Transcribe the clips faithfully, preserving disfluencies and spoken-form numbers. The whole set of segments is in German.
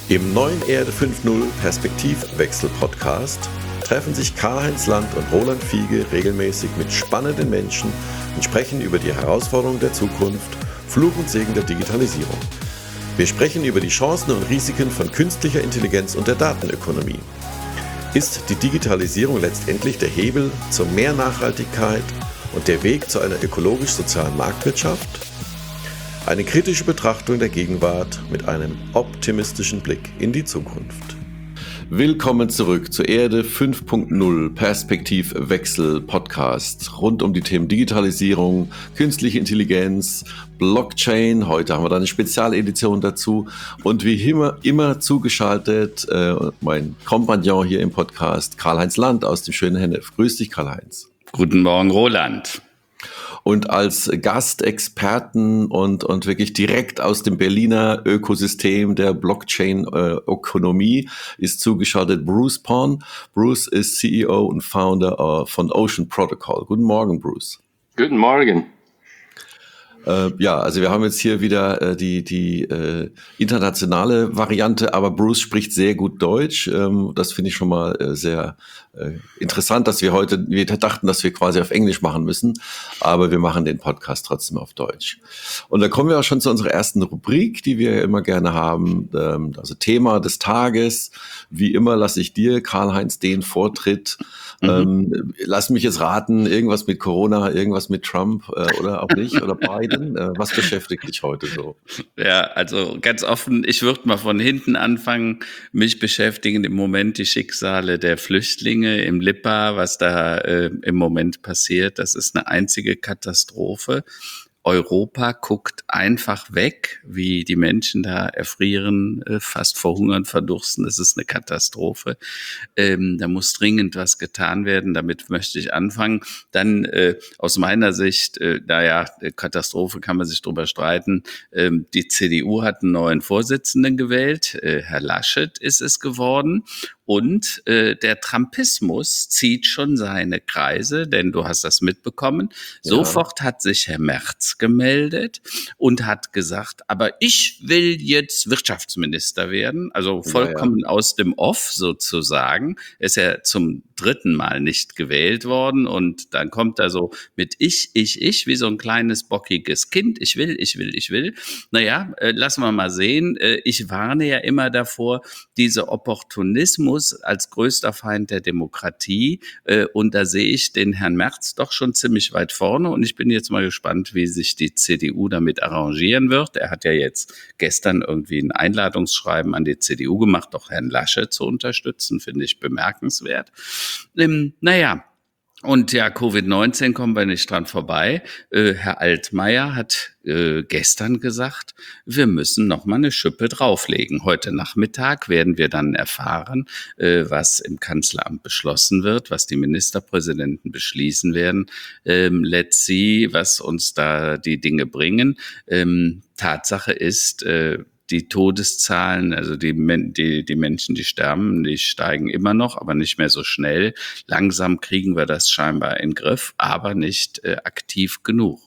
Im neuen Erde fünf Punkt null Perspektivwechsel-Podcast treffen sich Karl-Heinz Land und Roland Fiege regelmäßig mit spannenden Menschen und sprechen über die Herausforderungen der Zukunft, Fluch und Segen der Digitalisierung. Wir sprechen über die Chancen und Risiken von künstlicher Intelligenz und der Datenökonomie. Ist die Digitalisierung letztendlich der Hebel zu mehr Nachhaltigkeit und der Weg zu einer ökologisch-sozialen Marktwirtschaft? Eine kritische Betrachtung der Gegenwart mit einem optimistischen Blick in die Zukunft. Willkommen zurück zur Erde fünf Punkt null Perspektivwechsel Podcast rund um die Themen Digitalisierung, künstliche Intelligenz, Blockchain. Heute haben wir da eine Spezialedition dazu und wie immer, immer zugeschaltet äh, mein Kompagnon hier im Podcast, Karl-Heinz Land aus dem schönen Hennef. Grüß dich, Karl-Heinz. Guten Morgen, Roland. Und als Gastexperten und, und wirklich direkt aus dem Berliner Ökosystem der Blockchain-Ökonomie äh, ist zugeschaltet Bruce Pon. Bruce ist C E O und Founder uh, von Ocean Protocol. Guten Morgen, Bruce. Guten Morgen. Äh, ja, also wir haben jetzt hier wieder äh, die, die äh, internationale Variante, aber Bruce spricht sehr gut Deutsch. Ähm, das finde ich schon mal äh, sehr äh, interessant, dass wir heute, wir dachten, dass wir quasi auf Englisch machen müssen, aber wir machen den Podcast trotzdem auf Deutsch. Und da kommen wir auch schon zu unserer ersten Rubrik, die wir immer gerne haben, ähm, also Thema des Tages. Wie immer lasse ich dir, Karl-Heinz, den Vortritt. Mhm. Ähm, lass mich jetzt raten, irgendwas mit Corona, irgendwas mit Trump äh, oder auch nicht, oder Biden. Äh, was beschäftigt dich heute so? Ja, also ganz offen, ich würde mal von hinten anfangen. Mich beschäftigen im Moment die Schicksale der Flüchtlinge im Lipa, was da äh, im Moment passiert. Das ist eine einzige Katastrophe. Europa guckt einfach weg, wie die Menschen da erfrieren, fast verhungern, verdursten. Das ist eine Katastrophe. Ähm, da muss dringend was getan werden. Damit möchte ich anfangen. Dann äh, aus meiner Sicht, äh, naja, Katastrophe kann man sich drüber streiten. Ähm, die C D U hat einen neuen Vorsitzenden gewählt. Äh, Herr Laschet ist es geworden. Und äh, der Trumpismus zieht schon seine Kreise, denn du hast das mitbekommen. Ja. Sofort hat sich Herr Merz gemeldet und hat gesagt, aber ich will jetzt Wirtschaftsminister werden, also vollkommen ja, ja. aus dem Off sozusagen. Ist ja zum dritten Mal nicht gewählt worden und dann kommt er so mit ich, ich, ich, wie so ein kleines bockiges Kind. Ich will, ich will, ich will. Naja, äh, lassen wir mal sehen. Äh, ich warne ja immer davor, dieser Opportunismus als größter Feind der Demokratie. Äh, und da sehe ich den Herrn Merz doch schon ziemlich weit vorne und ich bin jetzt mal gespannt, wie sich die C D U damit arrangieren wird. Er hat ja jetzt gestern irgendwie ein Einladungsschreiben an die C D U gemacht, doch Herrn Laschet zu unterstützen, finde ich bemerkenswert. Ähm, naja, und ja, Covid neunzehn kommen wir nicht dran vorbei. Äh, Herr Altmaier hat äh, gestern gesagt, wir müssen noch mal eine Schippe drauflegen. Heute Nachmittag werden wir dann erfahren, äh, was im Kanzleramt beschlossen wird, was die Ministerpräsidenten beschließen werden. Ähm, let's see, was uns da die Dinge bringen. Ähm, Tatsache ist, äh, die Todeszahlen, also die, die, die Menschen, die sterben, die steigen immer noch, aber nicht mehr so schnell. Langsam kriegen wir das scheinbar in den Griff, aber nicht äh, aktiv genug.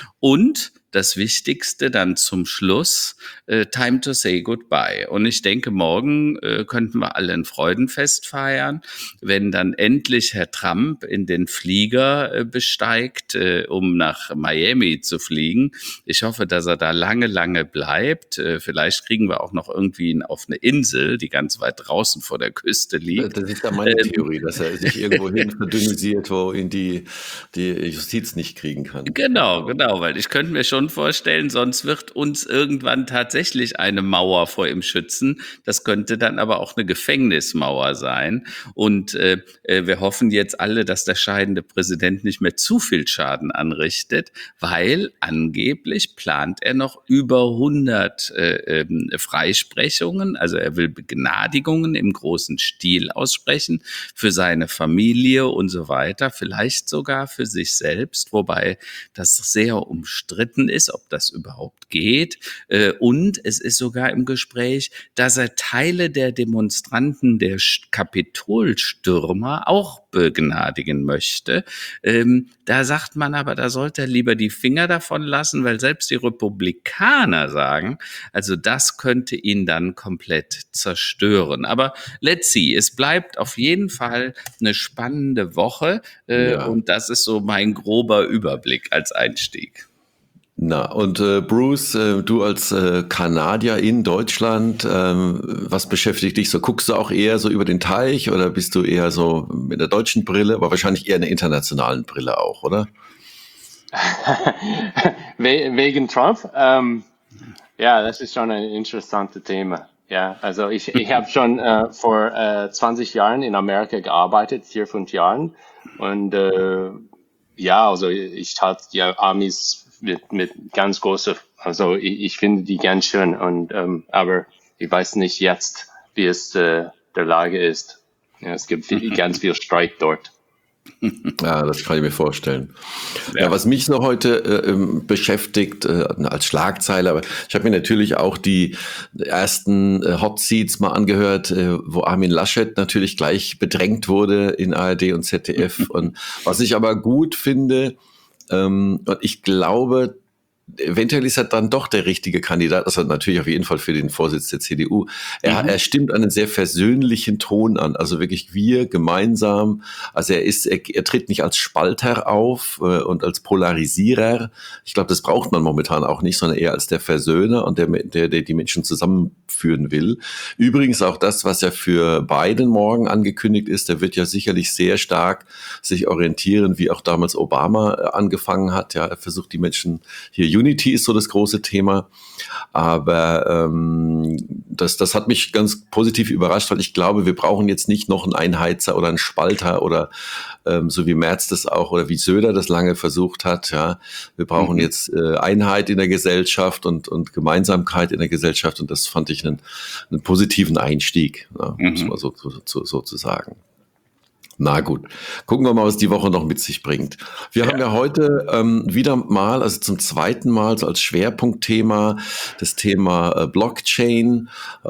Und das Wichtigste dann zum Schluss, äh, time to say goodbye. Und ich denke, morgen äh, könnten wir alle ein Freudenfest feiern, wenn dann endlich Herr Trump in den Flieger äh, besteigt, äh, um nach Miami zu fliegen. Ich hoffe, dass er da lange, lange bleibt. Äh, vielleicht kriegen wir auch noch irgendwie ihn auf eine Insel, die ganz weit draußen vor der Küste liegt. Das ist ja meine ähm, Theorie, dass er sich irgendwo hin verdünnisiert, wo ihn die, die Justiz nicht kriegen kann. Genau, genau, weil ich könnte mir schon vorstellen, sonst wird uns irgendwann tatsächlich eine Mauer vor ihm schützen. Das könnte dann aber auch eine Gefängnismauer sein. Und äh, wir hoffen jetzt alle, dass der scheidende Präsident nicht mehr zu viel Schaden anrichtet, weil angeblich plant er noch über hundert äh, äh, Freisprechungen. Also er will Begnadigungen im großen Stil aussprechen für seine Familie und so weiter, vielleicht sogar für sich selbst, wobei das sehr umstritten ist, ob das überhaupt geht. Und es ist sogar im Gespräch, dass er Teile der Demonstranten, der Kapitolstürmer auch begnadigen möchte. Ähm, da sagt man aber, da sollte er lieber die Finger davon lassen, weil selbst die Republikaner sagen, also das könnte ihn dann komplett zerstören. Aber let's see, es bleibt auf jeden Fall eine spannende Woche äh, Ja. und das ist so mein grober Überblick als Einstieg. Na, und äh, Bruce, äh, du als äh, Kanadier in Deutschland, ähm, was beschäftigt dich so? Guckst du auch eher so über den Teich oder bist du eher so mit der deutschen Brille, aber wahrscheinlich eher einer internationalen Brille auch, oder? We wegen Trump? Ähm, ja, das ist schon ein interessantes Thema. Ja, also ich, ich habe schon äh, vor äh, zwanzig Jahren in Amerika gearbeitet, vier, fünf Jahren. Und äh, ja, also ich hatte ja Amis mit, mit ganz große, also ich, ich finde die ganz schön. Und ähm, aber ich weiß nicht jetzt, wie es äh, der Lage ist. Ja, es gibt viel, ganz viel Streit dort. Ja, das kann ich mir vorstellen. Ja, ja was mich so heute äh, beschäftigt äh, als Schlagzeile, aber ich habe mir natürlich auch die ersten äh, Hot Seats mal angehört, äh, wo Armin Laschet natürlich gleich bedrängt wurde in A R D und Z D F. Und was ich aber gut finde, ähm, und ich glaube, eventuell ist er dann doch der richtige Kandidat, also natürlich auf jeden Fall für den Vorsitz der C D U. Er, mhm. er stimmt einen sehr versöhnlichen Ton an, also wirklich wir gemeinsam, also er ist, er, er tritt nicht als Spalter auf äh, und als Polarisierer. Ich glaube, das braucht man momentan auch nicht, sondern eher als der Versöhner und der, der, der die Menschen zusammenführen will. Übrigens auch das, was ja für Biden morgen angekündigt ist, der wird ja sicherlich sehr stark sich orientieren, wie auch damals Obama angefangen hat. Ja, er versucht die Menschen hier Unity ist so das große Thema, aber ähm, das, das hat mich ganz positiv überrascht, weil ich glaube, wir brauchen jetzt nicht noch einen Einheizer oder einen Spalter oder ähm, so wie Merz das auch oder wie Söder das lange versucht hat. Ja, wir brauchen mhm. jetzt äh, Einheit in der Gesellschaft und, und Gemeinsamkeit in der Gesellschaft und das fand ich einen, einen positiven Einstieg, ja, mhm. muss man so, so, so zu sagen. Na gut, gucken wir mal, was die Woche noch mit sich bringt. Wir ja. haben ja heute ähm, wieder mal, also zum zweiten Mal so als Schwerpunktthema das Thema äh, Blockchain,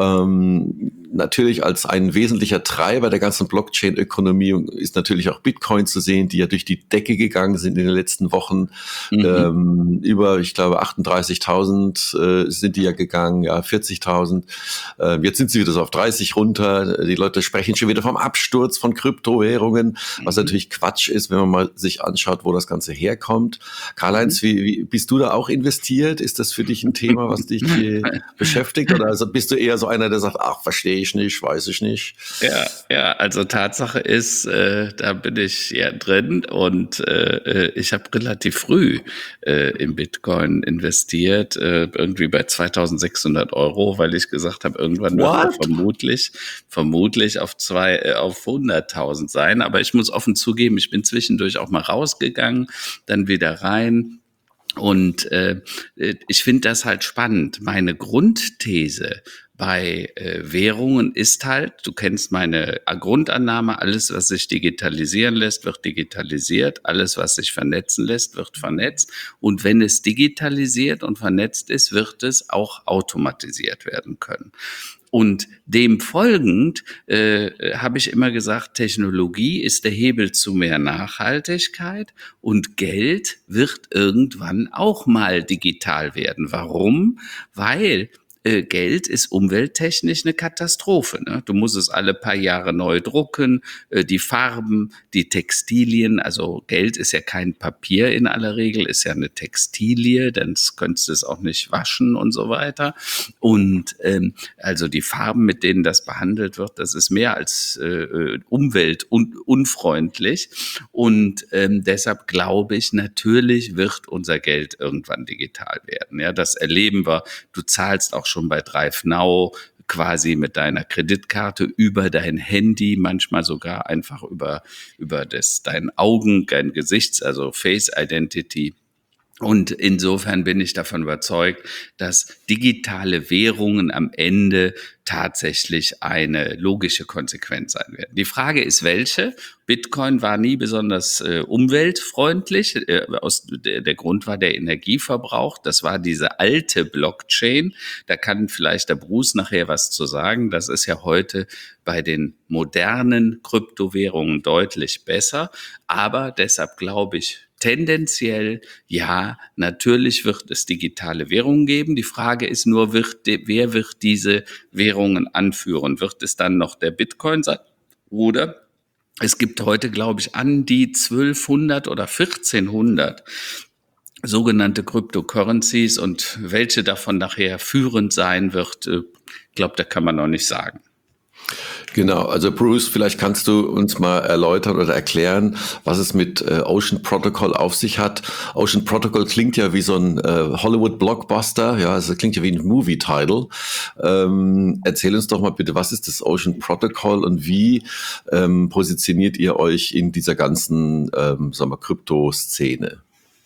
ähm, natürlich als ein wesentlicher Treiber der ganzen Blockchain-Ökonomie ist natürlich auch Bitcoin zu sehen, die ja durch die Decke gegangen sind in den letzten Wochen. Mhm. Ähm, über, ich glaube, achtunddreißigtausend äh, sind die ja gegangen, ja, vierzigtausend. Äh, jetzt sind sie wieder so auf dreißig runter. Die Leute sprechen schon wieder vom Absturz von Kryptowährungen, was mhm. natürlich Quatsch ist, wenn man mal sich anschaut, wo das Ganze herkommt. Karl-Heinz, mhm. wie, wie bist du da auch investiert? Ist das für dich ein Thema, was dich äh, beschäftigt? Oder also bist du eher so einer, der sagt, ach, verstehe ich nicht, weiß ich nicht? Ja, ja, also Tatsache ist, äh, da bin ich ja drin und äh, ich habe relativ früh äh, in Bitcoin investiert, äh, irgendwie bei zweitausendsechshundert Euro, weil ich gesagt habe, irgendwann wird er vermutlich, vermutlich auf zwei, äh, auf hunderttausend sein. Aber ich muss offen zugeben, ich bin zwischendurch auch mal rausgegangen, dann wieder rein. Und äh, ich finde das halt spannend. Meine Grundthese bei äh, Währungen ist halt, du kennst meine Grundannahme, alles, was sich digitalisieren lässt, wird digitalisiert, alles, was sich vernetzen lässt, wird vernetzt und wenn es digitalisiert und vernetzt ist, wird es auch automatisiert werden können. Und dem folgend äh, habe ich immer gesagt, Technologie ist der Hebel zu mehr Nachhaltigkeit und Geld wird irgendwann auch mal digital werden. Warum? Weil äh, Geld ist umwelttechnisch eine Katastrophe. Ne? Du musst es alle paar Jahre neu drucken, äh, die Farben, die Textilien, also Geld ist ja kein Papier in aller Regel, ist ja eine Textilie, dann könntest du es auch nicht waschen und so weiter. Und ähm, also die Farben, mit denen das behandelt wird, das ist mehr als äh, umweltunfreundlich. Und ähm, deshalb glaube ich, natürlich wird unser Geld irgendwann digital werden. Ja, das erleben wir. Du zahlst auch schon bei DriveNow quasi mit deiner Kreditkarte über dein Handy, manchmal sogar einfach über über das dein Augen, dein Gesichts, also Face Identity. Und insofern bin ich davon überzeugt, dass digitale Währungen am Ende tatsächlich eine logische Konsequenz sein werden. Die Frage ist, welche? Bitcoin war nie besonders äh, umweltfreundlich. Äh, aus, der, der Grund war der Energieverbrauch. Das war diese alte Blockchain. Da kann vielleicht der Bruce nachher was zu sagen. Das ist ja heute bei den modernen Kryptowährungen deutlich besser. Aber deshalb glaube ich, tendenziell, ja, natürlich wird es digitale Währungen geben. Die Frage ist nur, wird, wer wird diese Währungen anführen? Wird es dann noch der Bitcoin sein? Oder es gibt heute, glaube ich, an die zwölfhundert oder vierzehnhundert sogenannte Cryptocurrencies, und welche davon nachher führend sein wird, ich glaube, da kann man noch nicht sagen. Genau, also Bruce, vielleicht kannst du uns mal erläutern oder erklären, was es mit äh, Ocean Protocol auf sich hat. Ocean Protocol klingt ja wie so ein äh, Hollywood-Blockbuster, ja, also klingt ja wie ein Movie-Title. Ähm, erzähl uns doch mal bitte, was ist das Ocean Protocol und wie ähm, positioniert ihr euch in dieser ganzen, ähm, sagen wir, Krypto-Szene?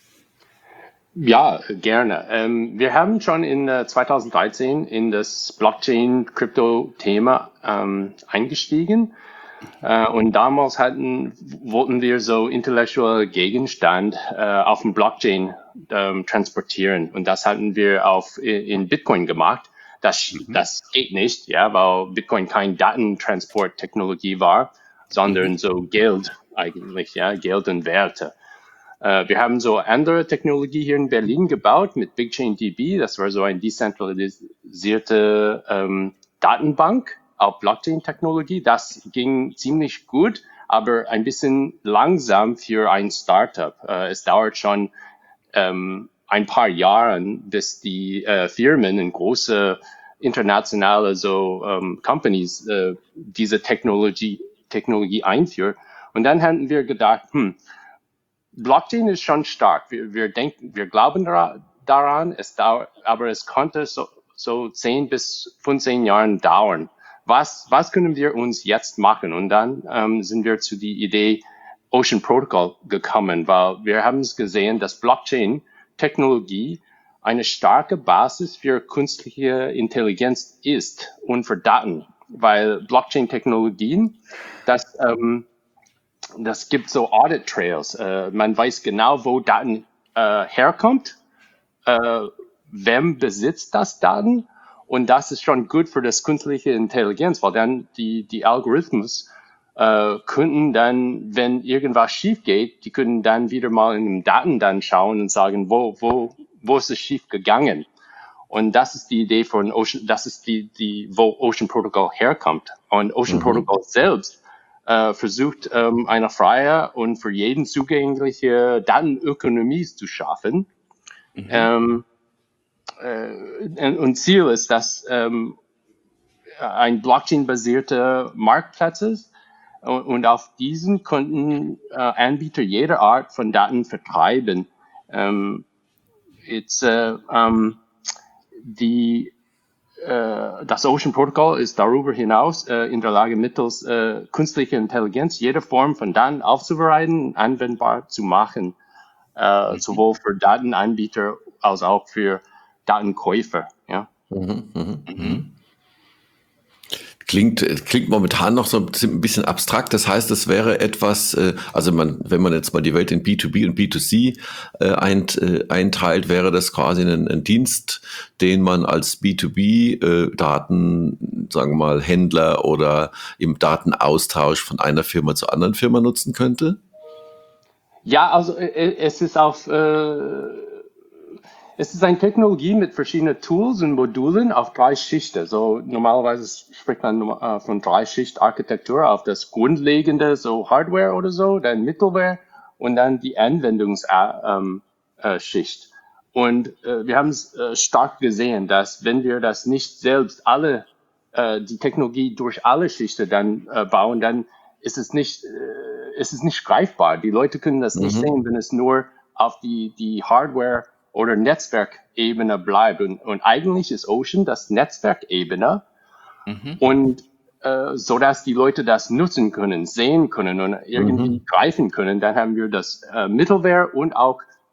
Ja, gerne. Ähm, wir haben schon in äh, zweitausenddreizehn in das Blockchain-Krypto-Thema ähm, eingestiegen. Äh, und damals hatten, wollten wir so intellektuelle Gegenstand äh, auf dem Blockchain ähm, transportieren. Und das hatten wir auf, in Bitcoin gemacht. Das, mhm. das geht nicht, ja, weil Bitcoin kein Datentransporttechnologie war, sondern mhm. so Geld eigentlich, ja, Geld und Werte. Uh, wir haben so andere Technologie hier in Berlin gebaut mit BigchainDB. Das war so eine dezentralisierte ähm, Datenbank auf Blockchain-Technologie. Das ging ziemlich gut, aber ein bisschen langsam für ein Startup. Uh, es dauert schon ähm, ein paar Jahre, bis die äh, Firmen in große internationale so ähm, Companies äh, diese Technologie Technologie einführen. Und dann hatten wir gedacht, hm, Blockchain ist schon stark. Wir, wir denken, wir glauben daran, es dauert, aber es konnte so, so zehn bis fünfzehn Jahren dauern. Was, was können wir uns jetzt machen? Und dann ähm, sind wir zu der Idee Ocean Protocol gekommen, weil wir haben es gesehen, dass Blockchain-Technologie eine starke Basis für künstliche Intelligenz ist und für Daten, weil Blockchain-Technologien, das ähm, Das gibt so Audit Trails. Äh, man weiß genau, wo Daten äh, herkommt, äh, wem besitzt das Daten, und das ist schon gut für das künstliche Intelligenz, weil dann die die Algorithmus äh, könnten dann, wenn irgendwas schief geht, die können dann wieder mal in den Daten dann schauen und sagen, wo wo wo ist es schief gegangen. Und das ist die Idee von Ocean. Das ist die die wo Ocean Protocol herkommt. Und Ocean mhm. Protocol selbst Uh, versucht, um, eine freie und für jeden zugängliche Datenökonomie zu schaffen. Mhm. Um, uh, und Ziel ist, dass um, ein Blockchain-basierter Marktplatz ist, und, und auf diesen konnten uh, Anbieter jeder Art von Daten vertreiben. Um, it's, uh, um, die Das Ocean Protocol ist darüber hinaus äh, in der Lage, mittels äh, künstlicher Intelligenz jede Form von Daten aufzubereiten, anwendbar zu machen, äh, mhm. sowohl für Datenanbieter als auch für Datenkäufer. Ja. Mhm, mhm, mhm. Klingt, klingt momentan noch so ein bisschen abstrakt. Das heißt, es wäre etwas, also man, wenn man jetzt mal die Welt in B zwei B und B zwei C äh, einteilt, wäre das quasi ein, ein Dienst, den man als B zwei B äh, Daten, sagen wir mal, Händler oder im Datenaustausch von einer Firma zur anderen Firma nutzen könnte? Ja, also es ist auf äh Es ist eine Technologie mit verschiedenen Tools und Modulen auf drei Schichten. So normalerweise spricht man äh, von Drei-Schicht-Architektur auf das Grundlegende, so Hardware oder so, dann Middleware und dann die Anwendungsschicht. Ähm, äh, und äh, wir haben es äh, stark gesehen, dass wenn wir das nicht selbst alle, äh, die Technologie durch alle Schichten dann äh, bauen, dann ist es nicht, äh, ist es nicht greifbar. Die Leute können das mhm. nicht sehen, wenn es nur auf die, die Hardware oder Netzwerkebene bleibt. Und, und eigentlich ist Ocean das Netzwerkebene, mhm. und äh, so dass die Leute das nutzen können, sehen können und irgendwie mhm. greifen können. Dann haben wir das äh, Middleware und auch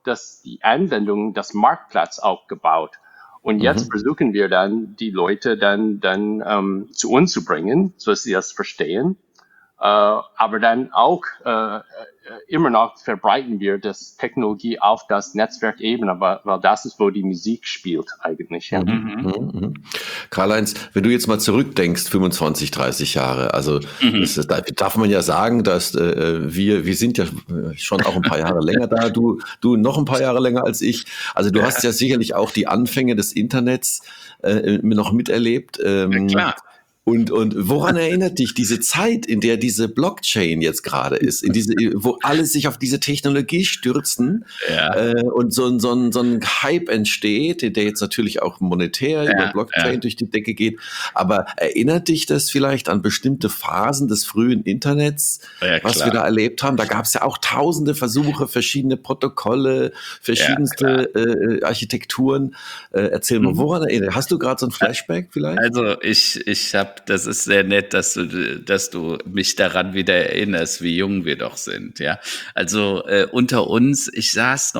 das, die Anwendung, das Marktplatz aufgebaut. Und jetzt Mhm. versuchen wir dann, die Leute dann, dann ähm, zu uns zu bringen, so dass sie das verstehen. Äh, aber dann auch äh, immer noch verbreiten wir das Technologie auf das Netzwerkebene, weil, weil das ist, wo die Musik spielt eigentlich. Ja. Mhm. Mhm. Mhm. Mhm. Karl-Heinz, wenn du jetzt mal zurückdenkst, fünfundzwanzig, dreißig Jahre, also Mhm. das, das darf man ja sagen, dass äh, wir, wir sind ja schon auch ein paar Jahre länger da, du, du noch ein paar Jahre länger als ich. Also du hast ja sicherlich auch die Anfänge des Internets äh, noch miterlebt. Ja, Ähm, klar. Und, und woran erinnert dich diese Zeit, in der diese Blockchain jetzt gerade ist, in diese, wo alle sich auf diese Technologie stürzen Ja, äh, und so, ein- so, ein, so ein Hype entsteht, der jetzt natürlich auch monetär über ja, Blockchain ja, durch die Decke geht. Aber erinnert dich das vielleicht an bestimmte Phasen des frühen Internets, ja, was wir klar. da erlebt haben? Da gab es ja auch tausende Versuche, verschiedene Protokolle, Ja, klar. verschiedenste äh, Architekturen. Äh, erzähl mal, Mhm. woran erinnert? Hast du gerade so ein Flashback vielleicht? Also ich, ich habe, das ist sehr nett, dass du, dass du mich daran wieder erinnerst, wie jung wir doch sind, ja. Also äh, unter uns, ich saß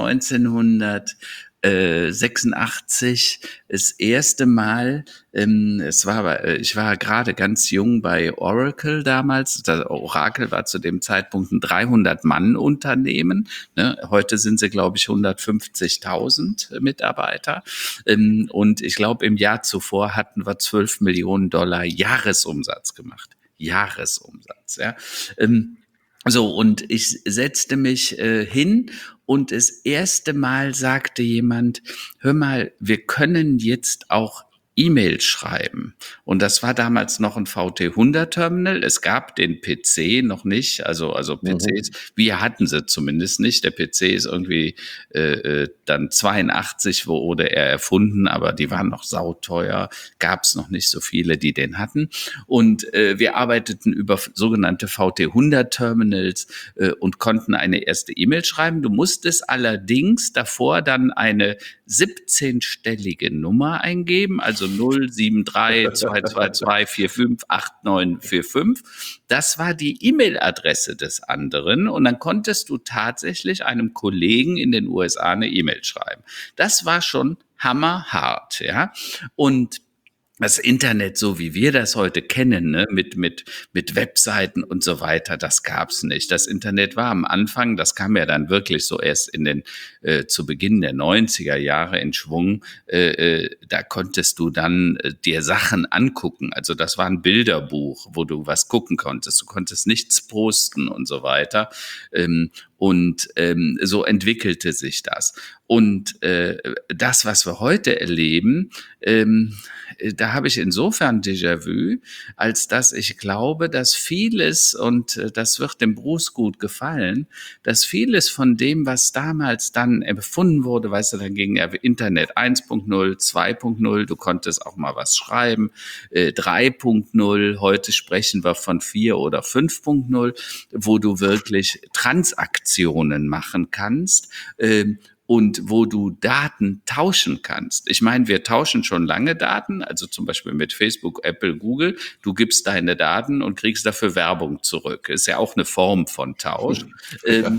neunzehnhundertsechsundachtzig das erste Mal, ähm, es war, aber, äh, ich war gerade ganz jung bei Oracle damals. Das Oracle war zu dem Zeitpunkt ein dreihundert-Mann-Unternehmen. Ne? Heute sind sie, glaube ich, hundertfünfzigtausend Mitarbeiter. Ähm, und ich glaube, im Jahr zuvor hatten wir zwölf Millionen Dollar Jahresumsatz gemacht. Jahresumsatz, ja. Ähm, so, und ich setzte mich äh, hin und das erste Mal sagte jemand, hör mal, wir können jetzt auch E-Mail schreiben. Und das war damals noch ein V T hundert Terminal. Es gab den P C noch nicht. Also, also P Cs, Mhm. wir hatten sie zumindest nicht. Der P C ist irgendwie äh, dann zweiundachtzig wurde er erfunden, aber die waren noch sauteuer. Gab es noch nicht so viele, die den hatten. Und äh, wir arbeiteten über sogenannte V T hundert Terminals äh, und konnten eine erste E-Mail schreiben. Du musstest allerdings davor dann eine siebzehnstellige Nummer eingeben, also null sieben drei zwei zwei zwei vier fünf acht neun vier fünf. Das war die E-Mail-Adresse des anderen und dann konntest du tatsächlich einem Kollegen in den U S A eine E-Mail schreiben. Das war schon hammerhart, ja. Und das Internet, so wie wir das heute kennen, ne, mit mit mit Webseiten und so weiter, das gab's nicht. Das Internet war am Anfang, das kam ja dann wirklich so erst in den äh, zu Beginn der neunziger Jahre in Schwung. Äh, äh, da konntest du dann äh, dir Sachen angucken. Also das war ein Bilderbuch, wo du was gucken konntest. Du konntest nichts posten und so weiter. Ähm, und ähm, so entwickelte sich das. Und äh, das, was wir heute erleben, ähm, da habe ich insofern Déjà-vu, als dass ich glaube, dass vieles, und äh, das wird dem Bruce gut gefallen, dass vieles von dem, was damals dann erfunden wurde, weißt du, dann ging ja Internet eins Punkt null, zwei Punkt null, du konntest auch mal was schreiben, äh, drei Punkt null, heute sprechen wir von vier oder fünf Punkt null, wo du wirklich Transaktionen machen kannst, äh, und wo du Daten tauschen kannst. Ich meine, wir tauschen schon lange Daten, also zum Beispiel mit Facebook, Apple, Google. Du gibst deine Daten und kriegst dafür Werbung zurück. Ist ja auch eine Form von Tausch. ähm,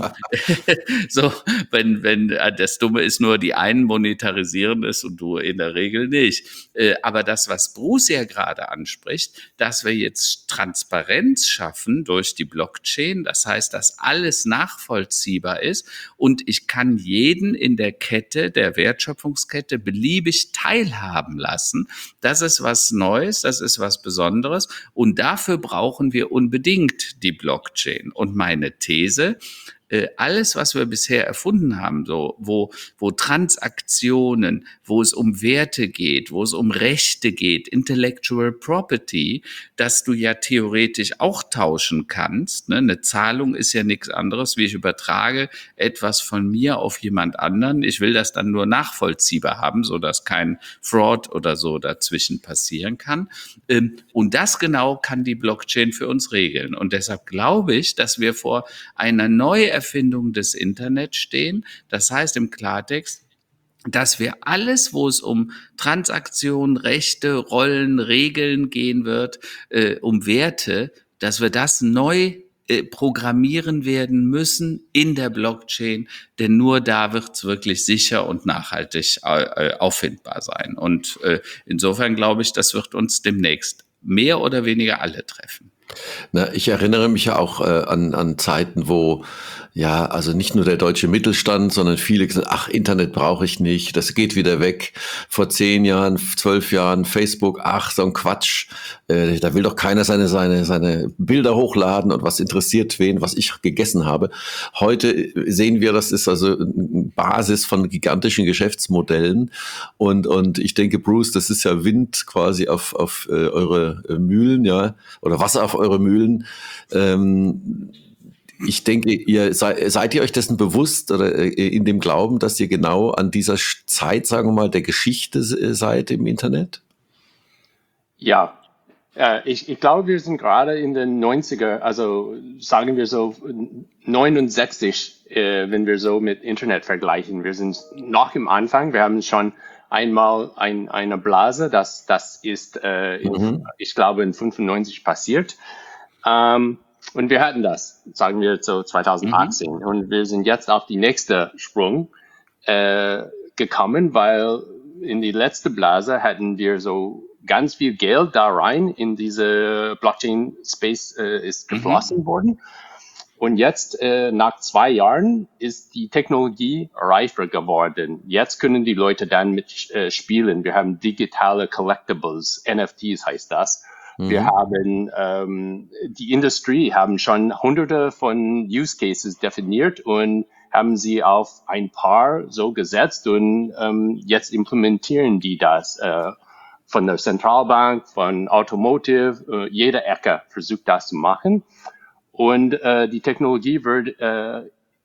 so, wenn, wenn das Dumme ist nur, die einen monetarisieren es und du in der Regel nicht. Äh, aber das, was Bruce ja gerade anspricht, dass wir jetzt Transparenz schaffen durch die Blockchain, das heißt, dass alles nachvollziehbar ist und ich kann jeden in der Kette, der Wertschöpfungskette beliebig teilhaben lassen. Das ist was Neues, das ist was Besonderes und dafür brauchen wir unbedingt die Blockchain. Und meine These, äh, alles, was wir bisher erfunden haben, so, wo, wo Transaktionen, wo es um Werte geht, wo es um Rechte geht, Intellectual Property, dass du ja theoretisch auch tauschen kannst. Ne? Eine Zahlung ist ja nichts anderes, wie ich übertrage etwas von mir auf jemand anderen. Ich will das dann nur nachvollziehbar haben, so dass kein Fraud oder so dazwischen passieren kann. Ähm, und das genau kann die Blockchain für uns regeln. Und deshalb glaube ich, dass wir vor einer Neuerfindung des Internets stehen. Das heißt im Klartext, dass wir alles, wo es um Transaktionen, Rechte, Rollen, Regeln gehen wird, äh, um Werte, dass wir das neu äh, programmieren werden müssen in der Blockchain, denn nur da wird es wirklich sicher und nachhaltig äh, auffindbar sein. Und äh, insofern glaube ich, das wird uns demnächst mehr oder weniger alle treffen. Na, ich erinnere mich ja auch äh, an, an Zeiten, wo ja, also nicht nur der deutsche Mittelstand, sondern viele gesagt, ach, Internet brauche ich nicht, das geht wieder weg. Vor zehn Jahren, zwölf Jahren, Facebook, ach, so ein Quatsch. Äh, da will doch keiner seine, seine, seine Bilder hochladen und was interessiert wen, was ich gegessen habe. Heute sehen wir, das ist also eine Basis von gigantischen Geschäftsmodellen. Und, und ich denke, Bruce, das ist ja Wind quasi auf, auf äh, eure äh, Mühlen, ja, oder Wasser auf eure Mühlen. Ähm, Ich denke, ihr sei, seid ihr euch dessen bewusst oder in dem Glauben, dass ihr genau an dieser Zeit, sagen wir mal, der Geschichte seid im Internet? Ja, äh, ich, ich glaube, wir sind gerade in den neunziger, also sagen wir so neunundsechzig, äh, wenn wir so mit Internet vergleichen. Wir sind noch im Anfang, wir haben schon einmal ein, eine Blase, das, das ist, äh, in, mhm. ich glaube, in fünfundneunzig passiert. Ähm, Und wir hatten das, sagen wir so zwanzig achtzehn. Mhm. Und wir sind jetzt auf die nächste Sprung äh, gekommen, weil in die letzte Blase hatten wir so ganz viel Geld da rein in diese Blockchain-Space äh, ist geflossen mhm. worden. Und jetzt, äh, nach zwei Jahren, ist die Technologie reifer geworden. Jetzt können die Leute dann mit äh, spielen. Wir haben digitale Collectibles, N F Ts heißt das. Wir mhm. haben ähm, die Industrie haben schon hunderte von Use Cases definiert und haben sie auf ein paar so gesetzt und ähm, jetzt implementieren die das äh, von der Zentralbank, von Automotive, äh, jede Ecke versucht das zu machen und äh, die Technologie wird äh,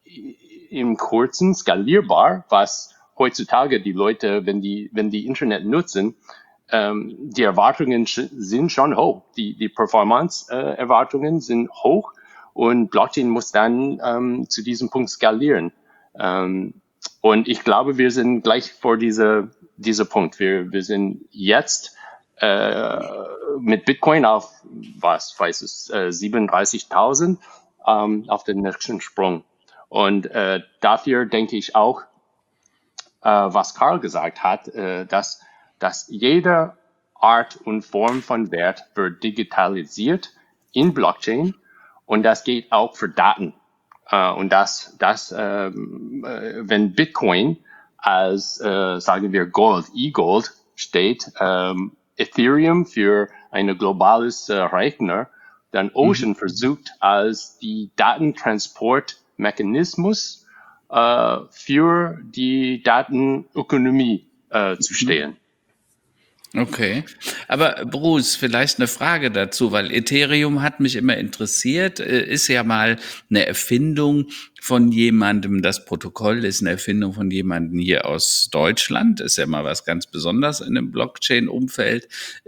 im Kurzen skalierbar, was heutzutage die Leute, wenn die wenn die Internet nutzen, Ähm, die Erwartungen sind schon hoch. Die, die Performance-Erwartungen äh, sind hoch und Blockchain muss dann ähm, zu diesem Punkt skalieren. Ähm, und ich glaube, wir sind gleich vor dieser dieser Punkt. Wir, wir sind jetzt äh, mit Bitcoin auf, was weiß es, äh, siebenunddreißigtausend ähm, auf den nächsten Sprung. Und äh, dafür denke ich auch, äh, was Karl gesagt hat, äh, dass dass jede Art und Form von Wert wird digitalisiert in Blockchain und das geht auch für Daten. Uh, und das, das ähm, äh, wenn Bitcoin als, äh, sagen wir, Gold, E-Gold steht, ähm, Ethereum für ein globales äh, Rechner, dann Ocean mhm. versucht als die Datentransportmechanismus äh, für die Datenökonomie äh, zu stehen. Okay, aber Bruce, vielleicht eine Frage dazu, weil Ethereum hat mich immer interessiert, ist ja mal eine Erfindung von jemandem, das Protokoll ist eine Erfindung von jemandem hier aus Deutschland, ist ja mal was ganz Besonderes in dem Blockchain-Umfeld,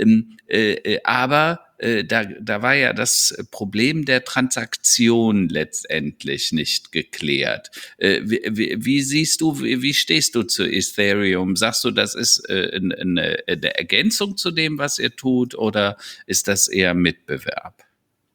aber da, da war ja das Problem der Transaktion letztendlich nicht geklärt. Wie, wie, wie siehst du, wie, wie stehst du zu Ethereum? Sagst du, das ist eine, eine Ergänzung zu dem, was ihr tut, oder ist das eher Mitbewerb?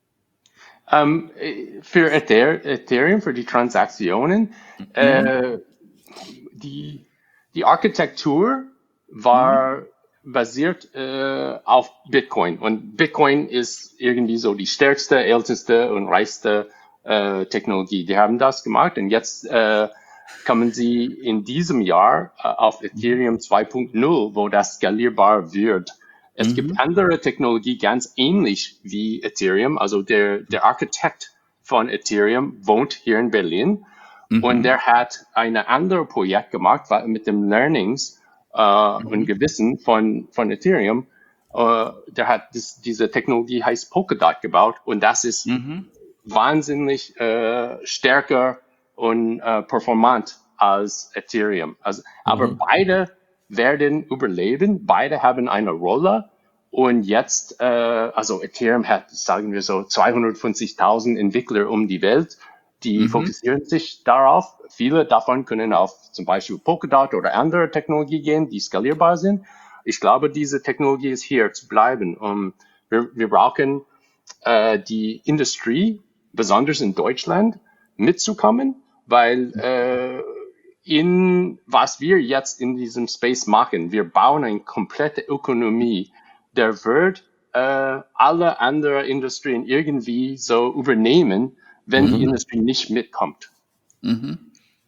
Um, für Ether, Ethereum, für die Transaktionen, mhm. äh, die, die Architektur war mhm. basiert äh, auf Bitcoin. Und Bitcoin ist irgendwie so die stärkste, älteste und reichste äh, Technologie. Die haben das gemacht und jetzt äh, kommen sie in diesem Jahr äh, auf Ethereum zwei Punkt null, wo das skalierbar wird. Es mhm. gibt andere Technologie ganz ähnlich wie Ethereum. Also der, der Architekt von Ethereum wohnt hier in Berlin mhm. und der hat ein anderes Projekt gemacht mit dem Learnings Uh, mhm. und Gewissen von, von Ethereum, uh, der hat das, diese Technologie heißt Polkadot gebaut und das ist mhm. wahnsinnig uh, stärker und uh, performant als Ethereum. Also, mhm. aber beide werden überleben, beide haben eine Rolle und jetzt, uh, also Ethereum hat, sagen wir so, zweihundertfünfzigtausend Entwickler um die Welt, die mhm. fokussieren sich darauf. Viele davon können auf zum Beispiel Polkadot oder andere Technologie gehen, die skalierbar sind. Ich glaube, diese Technologie ist hier zu bleiben. Um, wir, wir brauchen äh, die Industrie, besonders in Deutschland, mitzukommen, weil äh, in was wir jetzt in diesem Space machen, wir bauen eine komplette Ökonomie, der wird äh, alle anderen Industrien irgendwie so übernehmen, wenn mhm. die Industrie nicht mitkommt. Mhm.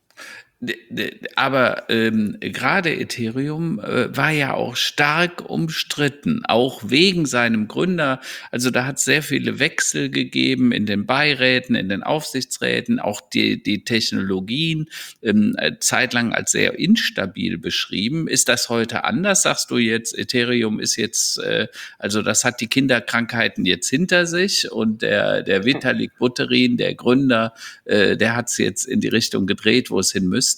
Aber ähm, gerade Ethereum äh, war ja auch stark umstritten, auch wegen seinem Gründer. Also da hat es sehr viele Wechsel gegeben in den Beiräten, in den Aufsichtsräten, auch die, die Technologien ähm, zeitlang als sehr instabil beschrieben. Ist das heute anders? Sagst du jetzt, Ethereum ist jetzt, äh, also das hat die Kinderkrankheiten jetzt hinter sich und der, der Vitalik Buterin, der Gründer, äh, der hat es jetzt in die Richtung gedreht, wo es hin müsste?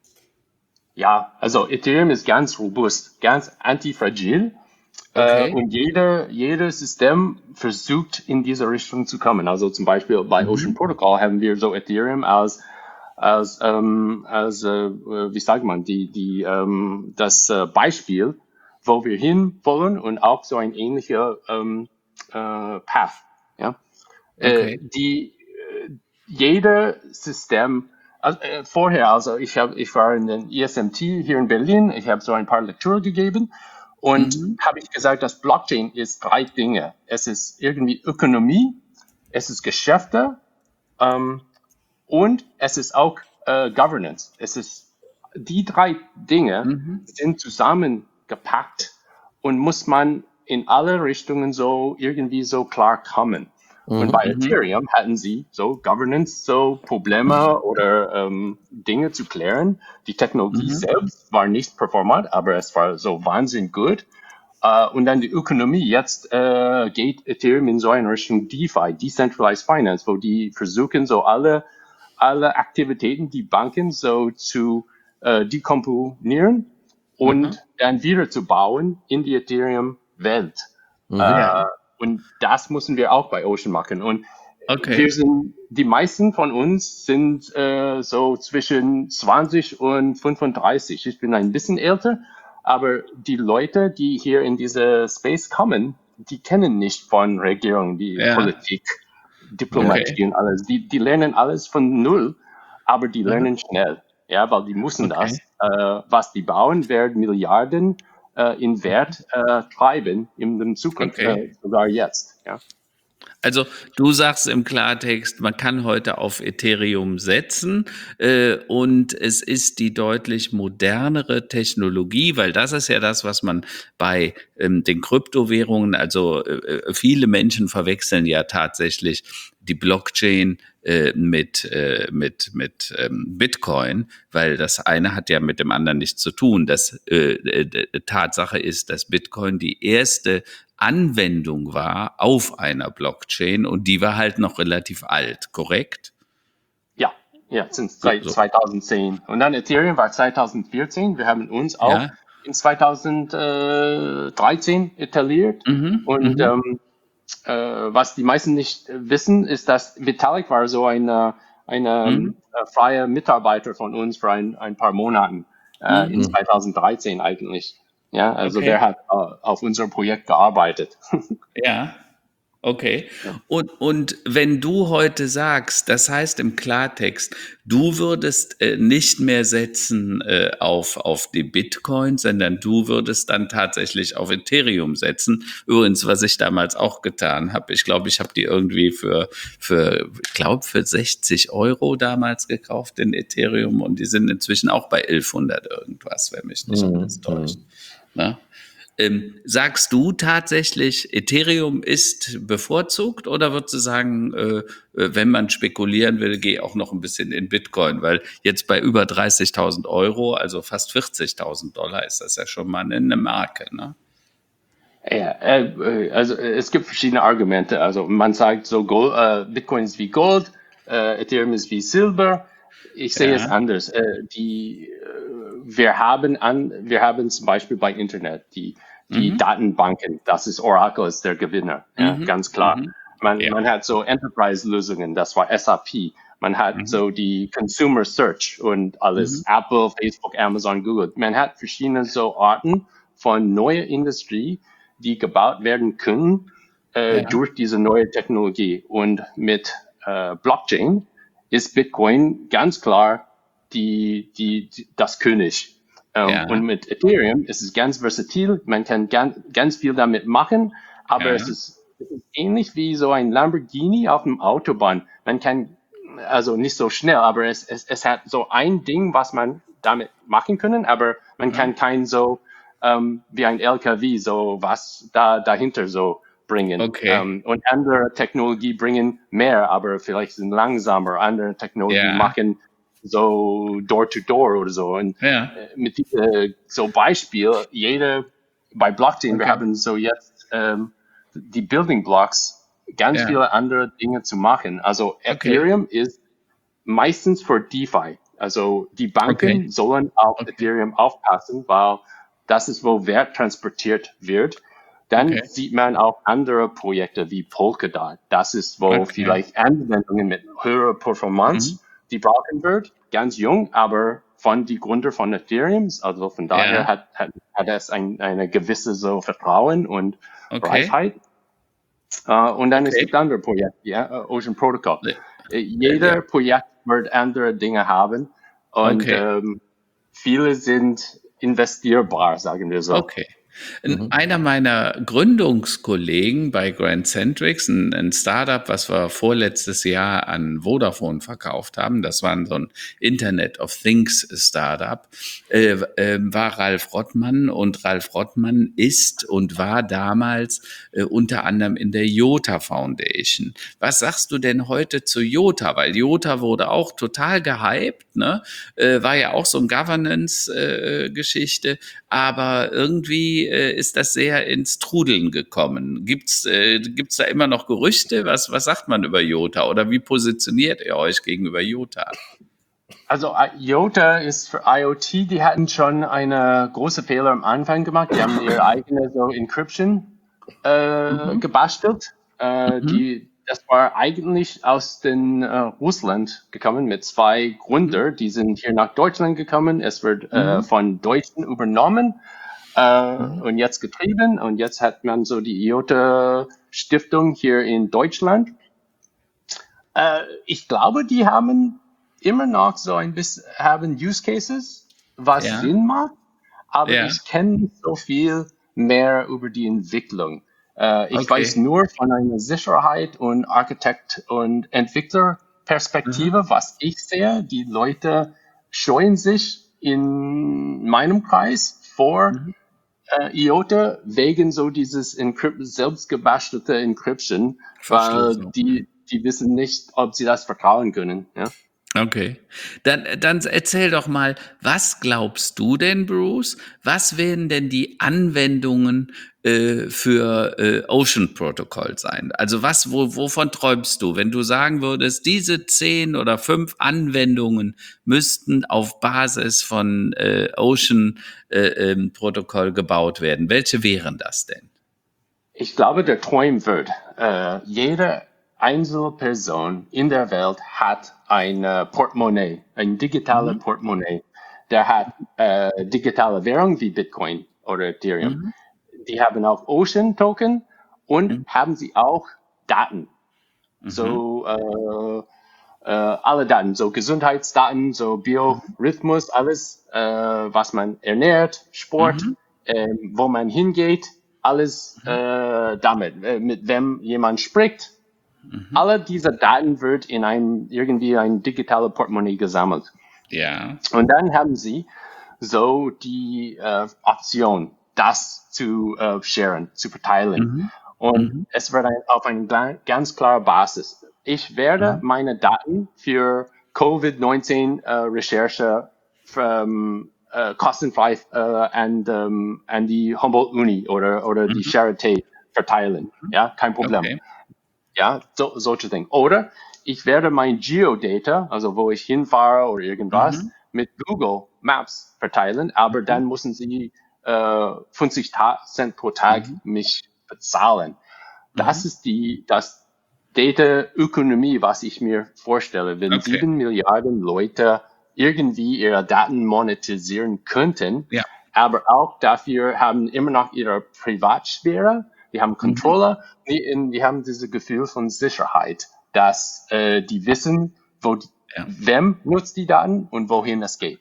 Ja, also Ethereum ist ganz robust, ganz antifragil. Okay. Äh, und jeder, jedes System versucht in diese Richtung zu kommen. Also zum Beispiel bei mhm. Ocean Protocol haben wir so Ethereum als, als, ähm, als äh, wie sagt man, die, die, ähm, das äh, Beispiel, wo wir hin wollen und auch so ein ähnlicher ähm, äh, Path. Ja? Okay. Äh, die, äh, jeder System Also, äh, vorher, also ich habe, ich war in den I S M T hier in Berlin, ich habe so ein paar Lektüre gegeben und mhm. habe ich gesagt, dass Blockchain ist drei Dinge. Es ist irgendwie Ökonomie, es ist Geschäfte ähm, und es ist auch äh, Governance. Es ist die drei Dinge mhm. sind zusammengepackt und muss man in alle Richtungen so irgendwie so klar kommen. Und bei mhm. Ethereum hatten sie so Governance, so Probleme oder ähm, Dinge zu klären. Die Technologie mhm. selbst war nicht performant, aber es war so wahnsinnig gut. Uh, und dann die Ökonomie. Jetzt äh, geht Ethereum in so eine Richtung DeFi, Decentralized Finance, wo die versuchen so alle alle Aktivitäten, die Banken so zu äh, dekomponieren und mhm. dann wieder zu bauen in die Ethereum-Welt. Mhm. Uh, Und das müssen wir auch bei Ocean machen. Und okay. wir sind, die meisten von uns sind äh, so zwischen zwanzig und fünfunddreißig. Ich bin ein bisschen älter, aber die Leute, die hier in diese Space kommen, die kennen nicht von Regierung, die ja. Politik, Diplomatie okay. und alles. Die, die lernen alles von null, aber die lernen mhm. schnell. Ja, weil die müssen okay. das. Äh, was die bauen, werden Milliarden Uh, in Wert uh, treiben in der Zukunft, okay. uh, sogar jetzt. Ja. Also du sagst im Klartext, man kann heute auf Ethereum setzen äh, und es ist die deutlich modernere Technologie, weil das ist ja das, was man bei ähm, den Kryptowährungen, also äh, viele Menschen verwechseln ja tatsächlich die Blockchain äh, mit äh, mit mit ähm, Bitcoin, weil das eine hat ja mit dem anderen nichts zu tun. Das äh, äh, Tatsache ist, dass Bitcoin die erste Anwendung war auf einer Blockchain und die war halt noch relativ alt, korrekt? Ja, ja, sind seit so. zweitausendzehn. Und dann Ethereum war zweitausendvierzehn. Wir haben uns auch ja. in zweitausenddreizehn etabliert. Mhm, und mhm. Ähm, äh, was die meisten nicht wissen, ist, dass Vitalik war so eine, eine mhm. äh, freie Mitarbeiter von uns für ein, ein paar Monaten äh, mhm. in zweitausenddreizehn eigentlich. Ja, also okay. der hat uh, auf unserem Projekt gearbeitet. Ja, okay. Ja. Und, und wenn du heute sagst, das heißt im Klartext, du würdest äh, nicht mehr setzen äh, auf, auf die Bitcoin, sondern du würdest dann tatsächlich auf Ethereum setzen. Übrigens, was ich damals auch getan habe. Ich glaube, ich habe die irgendwie für, für ich glaube, für sechzig Euro damals gekauft in Ethereum und die sind inzwischen auch bei elfhundert irgendwas, wenn mich nicht mhm. alles täuscht. Na? Ähm, sagst du tatsächlich, Ethereum ist bevorzugt oder würdest du sagen, äh, wenn man spekulieren will, geh auch noch ein bisschen in Bitcoin, weil jetzt bei über dreißigtausend Euro, also fast vierzigtausend Dollar, ist das ja schon mal eine Marke, ne? Ja, äh, also es gibt verschiedene Argumente. Also man sagt so, Gold, äh, Bitcoin ist wie Gold, äh, Ethereum ist wie Silber. Ich sehe ja. es anders. Äh, die Wir haben an, wir haben zum Beispiel bei Internet die, die mhm. Datenbanken. Das ist Oracle, ist der Gewinner. Ja, mhm. ganz klar. Mhm. Man, ja. man hat so Enterprise-Lösungen. Das war S A P. Man hat mhm. so die Consumer Search und alles. Mhm. Apple, Facebook, Amazon, Google. Man hat verschiedene so Arten von neuer Industrie, die gebaut werden können, äh, ja. durch diese neue Technologie. Und mit äh, Blockchain ist Bitcoin ganz klar die, die, die das König. Ähm, Ja. Und mit Ethereum ist es ganz versatil, man kann ganz, ganz viel damit machen, aber Ja. es ist, es ist ähnlich wie so ein Lamborghini auf dem Autobahn. Man kann, also nicht so schnell, aber es, es, es hat so ein Ding, was man damit machen können, aber man Ja. kann kein so ähm, wie ein L K W so was da dahinter so bringen. Okay. Ähm, und andere Technologie bringen mehr, aber vielleicht sind langsamer. Andere Technologie Ja. machen so Door-to-Door oder so. Und Ja. äh, mit diesem so Beispiel, jede bei Blockchain, wir Okay. haben so jetzt ähm, die Building Blocks, ganz Ja. viele andere Dinge zu machen. Also Okay. Ethereum ist meistens für DeFi. Also die Banken Okay. sollen auf Okay. Ethereum aufpassen, weil das ist, wo Wert transportiert wird. Dann Okay. sieht man auch andere Projekte wie Polkadot. Das ist, wo Okay. vielleicht Anwendungen mit höherer Performance, Mhm. die brauchen wird. Ganz jung, aber von die Gründer von Ethereum. Also von daher Ja. hat, hat, hat es ein, eine gewisse so Vertrauen und Okay. Reifheit. Uh, und dann es Okay. gibt andere Projekte, ja, uh, Ocean Protocol. Ja. Äh, Jeder Ja. Projekt wird andere Dinge haben und Okay. ähm, viele sind investierbar, sagen wir so. Okay. Mhm. Einer meiner Gründungskollegen bei Grand Centrics, ein, ein Startup, was wir vorletztes Jahr an Vodafone verkauft haben, das war so ein Internet of Things Startup, äh, äh, war Ralf Rottmann, und Ralf Rottmann ist und war damals äh, unter anderem in der Iota Foundation. Was sagst du denn heute zu Iota? Weil Iota wurde auch total gehypt, ne? Äh, war ja auch so ein Governance-Geschichte, äh, aber irgendwie äh, ist das sehr ins Trudeln gekommen. Gibt's äh, gibt's da immer noch Gerüchte? Was was sagt man über Iota, oder wie positioniert ihr euch gegenüber Iota? Also I- Iota ist für IoT, die hatten schon eine große Fehler am Anfang gemacht. Die haben ihre eigene so Encryption äh, Mhm. gebastelt. Äh, Mhm. die, das war eigentlich aus den äh, Russland gekommen mit zwei Gründern. Die sind hier nach Deutschland gekommen. Es wird äh, Mhm. von Deutschen übernommen äh, Mhm. und jetzt getrieben. Und jetzt hat man so die Iota Stiftung hier in Deutschland. Äh, ich glaube, die haben immer noch so ein bisschen, haben Use Cases, was Ja. Sinn macht, aber Ja. ich kenne nicht so viel mehr über die Entwicklung. Äh, ich Okay. weiß nur von einer Sicherheit und Architekt- und Entwicklerperspektive, Mhm. was ich sehe. Die Leute scheuen sich in meinem Kreis vor Mhm. äh, Iota wegen so dieses Encrypt selbstgebastelte Encryption, weil Verschlüsselung. die, die wissen nicht, ob sie das vertrauen können. Ja? Okay. Dann, dann erzähl doch mal, was glaubst du denn, Bruce? Was werden denn die Anwendungen äh, für äh, Ocean Protocol sein? Also was, wo, wovon träumst du, wenn du sagen würdest, diese zehn oder fünf Anwendungen müssten auf Basis von äh, Ocean äh, ähm, Protocol gebaut werden? Welche wären das denn? Ich glaube, der Träum wird, äh, jede einzelne Person in der Welt hat ein äh, Portemonnaie, ein digitales Mhm. Portemonnaie. Der hat äh, digitale Währung wie Bitcoin oder Ethereum. Mhm. Die haben auch Ocean Token und Mhm. haben sie auch Daten. Mhm. So äh, äh, alle Daten, so Gesundheitsdaten, so Biorhythmus, alles, äh, was man ernährt, Sport, Mhm. ähm, wo man hingeht, alles äh, damit, äh, mit wem jemand spricht. Mhm. Alle diese Daten wird in ein irgendwie ein digitale Portemonnaie gesammelt. Ja. Und dann haben sie so die äh, Option, das zu äh, sharen, zu verteilen. Mhm. Und Mhm. es wird ein, auf eine gla- ganz klare Basis. Ich werde Mhm. meine Daten für Covid neunzehn äh, Recherche from, äh, kostenfrei äh, an, ähm, an die Humboldt-Uni oder, oder die Mhm. Charité verteilen. Ja, kein Problem. Okay. Ja, so, solche Dinge. Oder ich werde mein Geodata, also wo ich hinfahre oder irgendwas, Mhm. mit Google Maps verteilen, aber Mhm. dann müssen sie äh, fünfzig Ta- Cent pro Tag Mhm. mich bezahlen. Das Mhm. ist die, das Data-Ökonomie, was ich mir vorstelle. Wenn Okay. sieben Milliarden Leute irgendwie ihre Daten monetisieren könnten, Ja. aber auch dafür haben immer noch ihre Privatsphäre, die haben Mhm. Controller, die, die haben dieses Gefühl von Sicherheit. dass äh, die wissen, wo die, ja. wem nutzt die Daten und wohin es geht.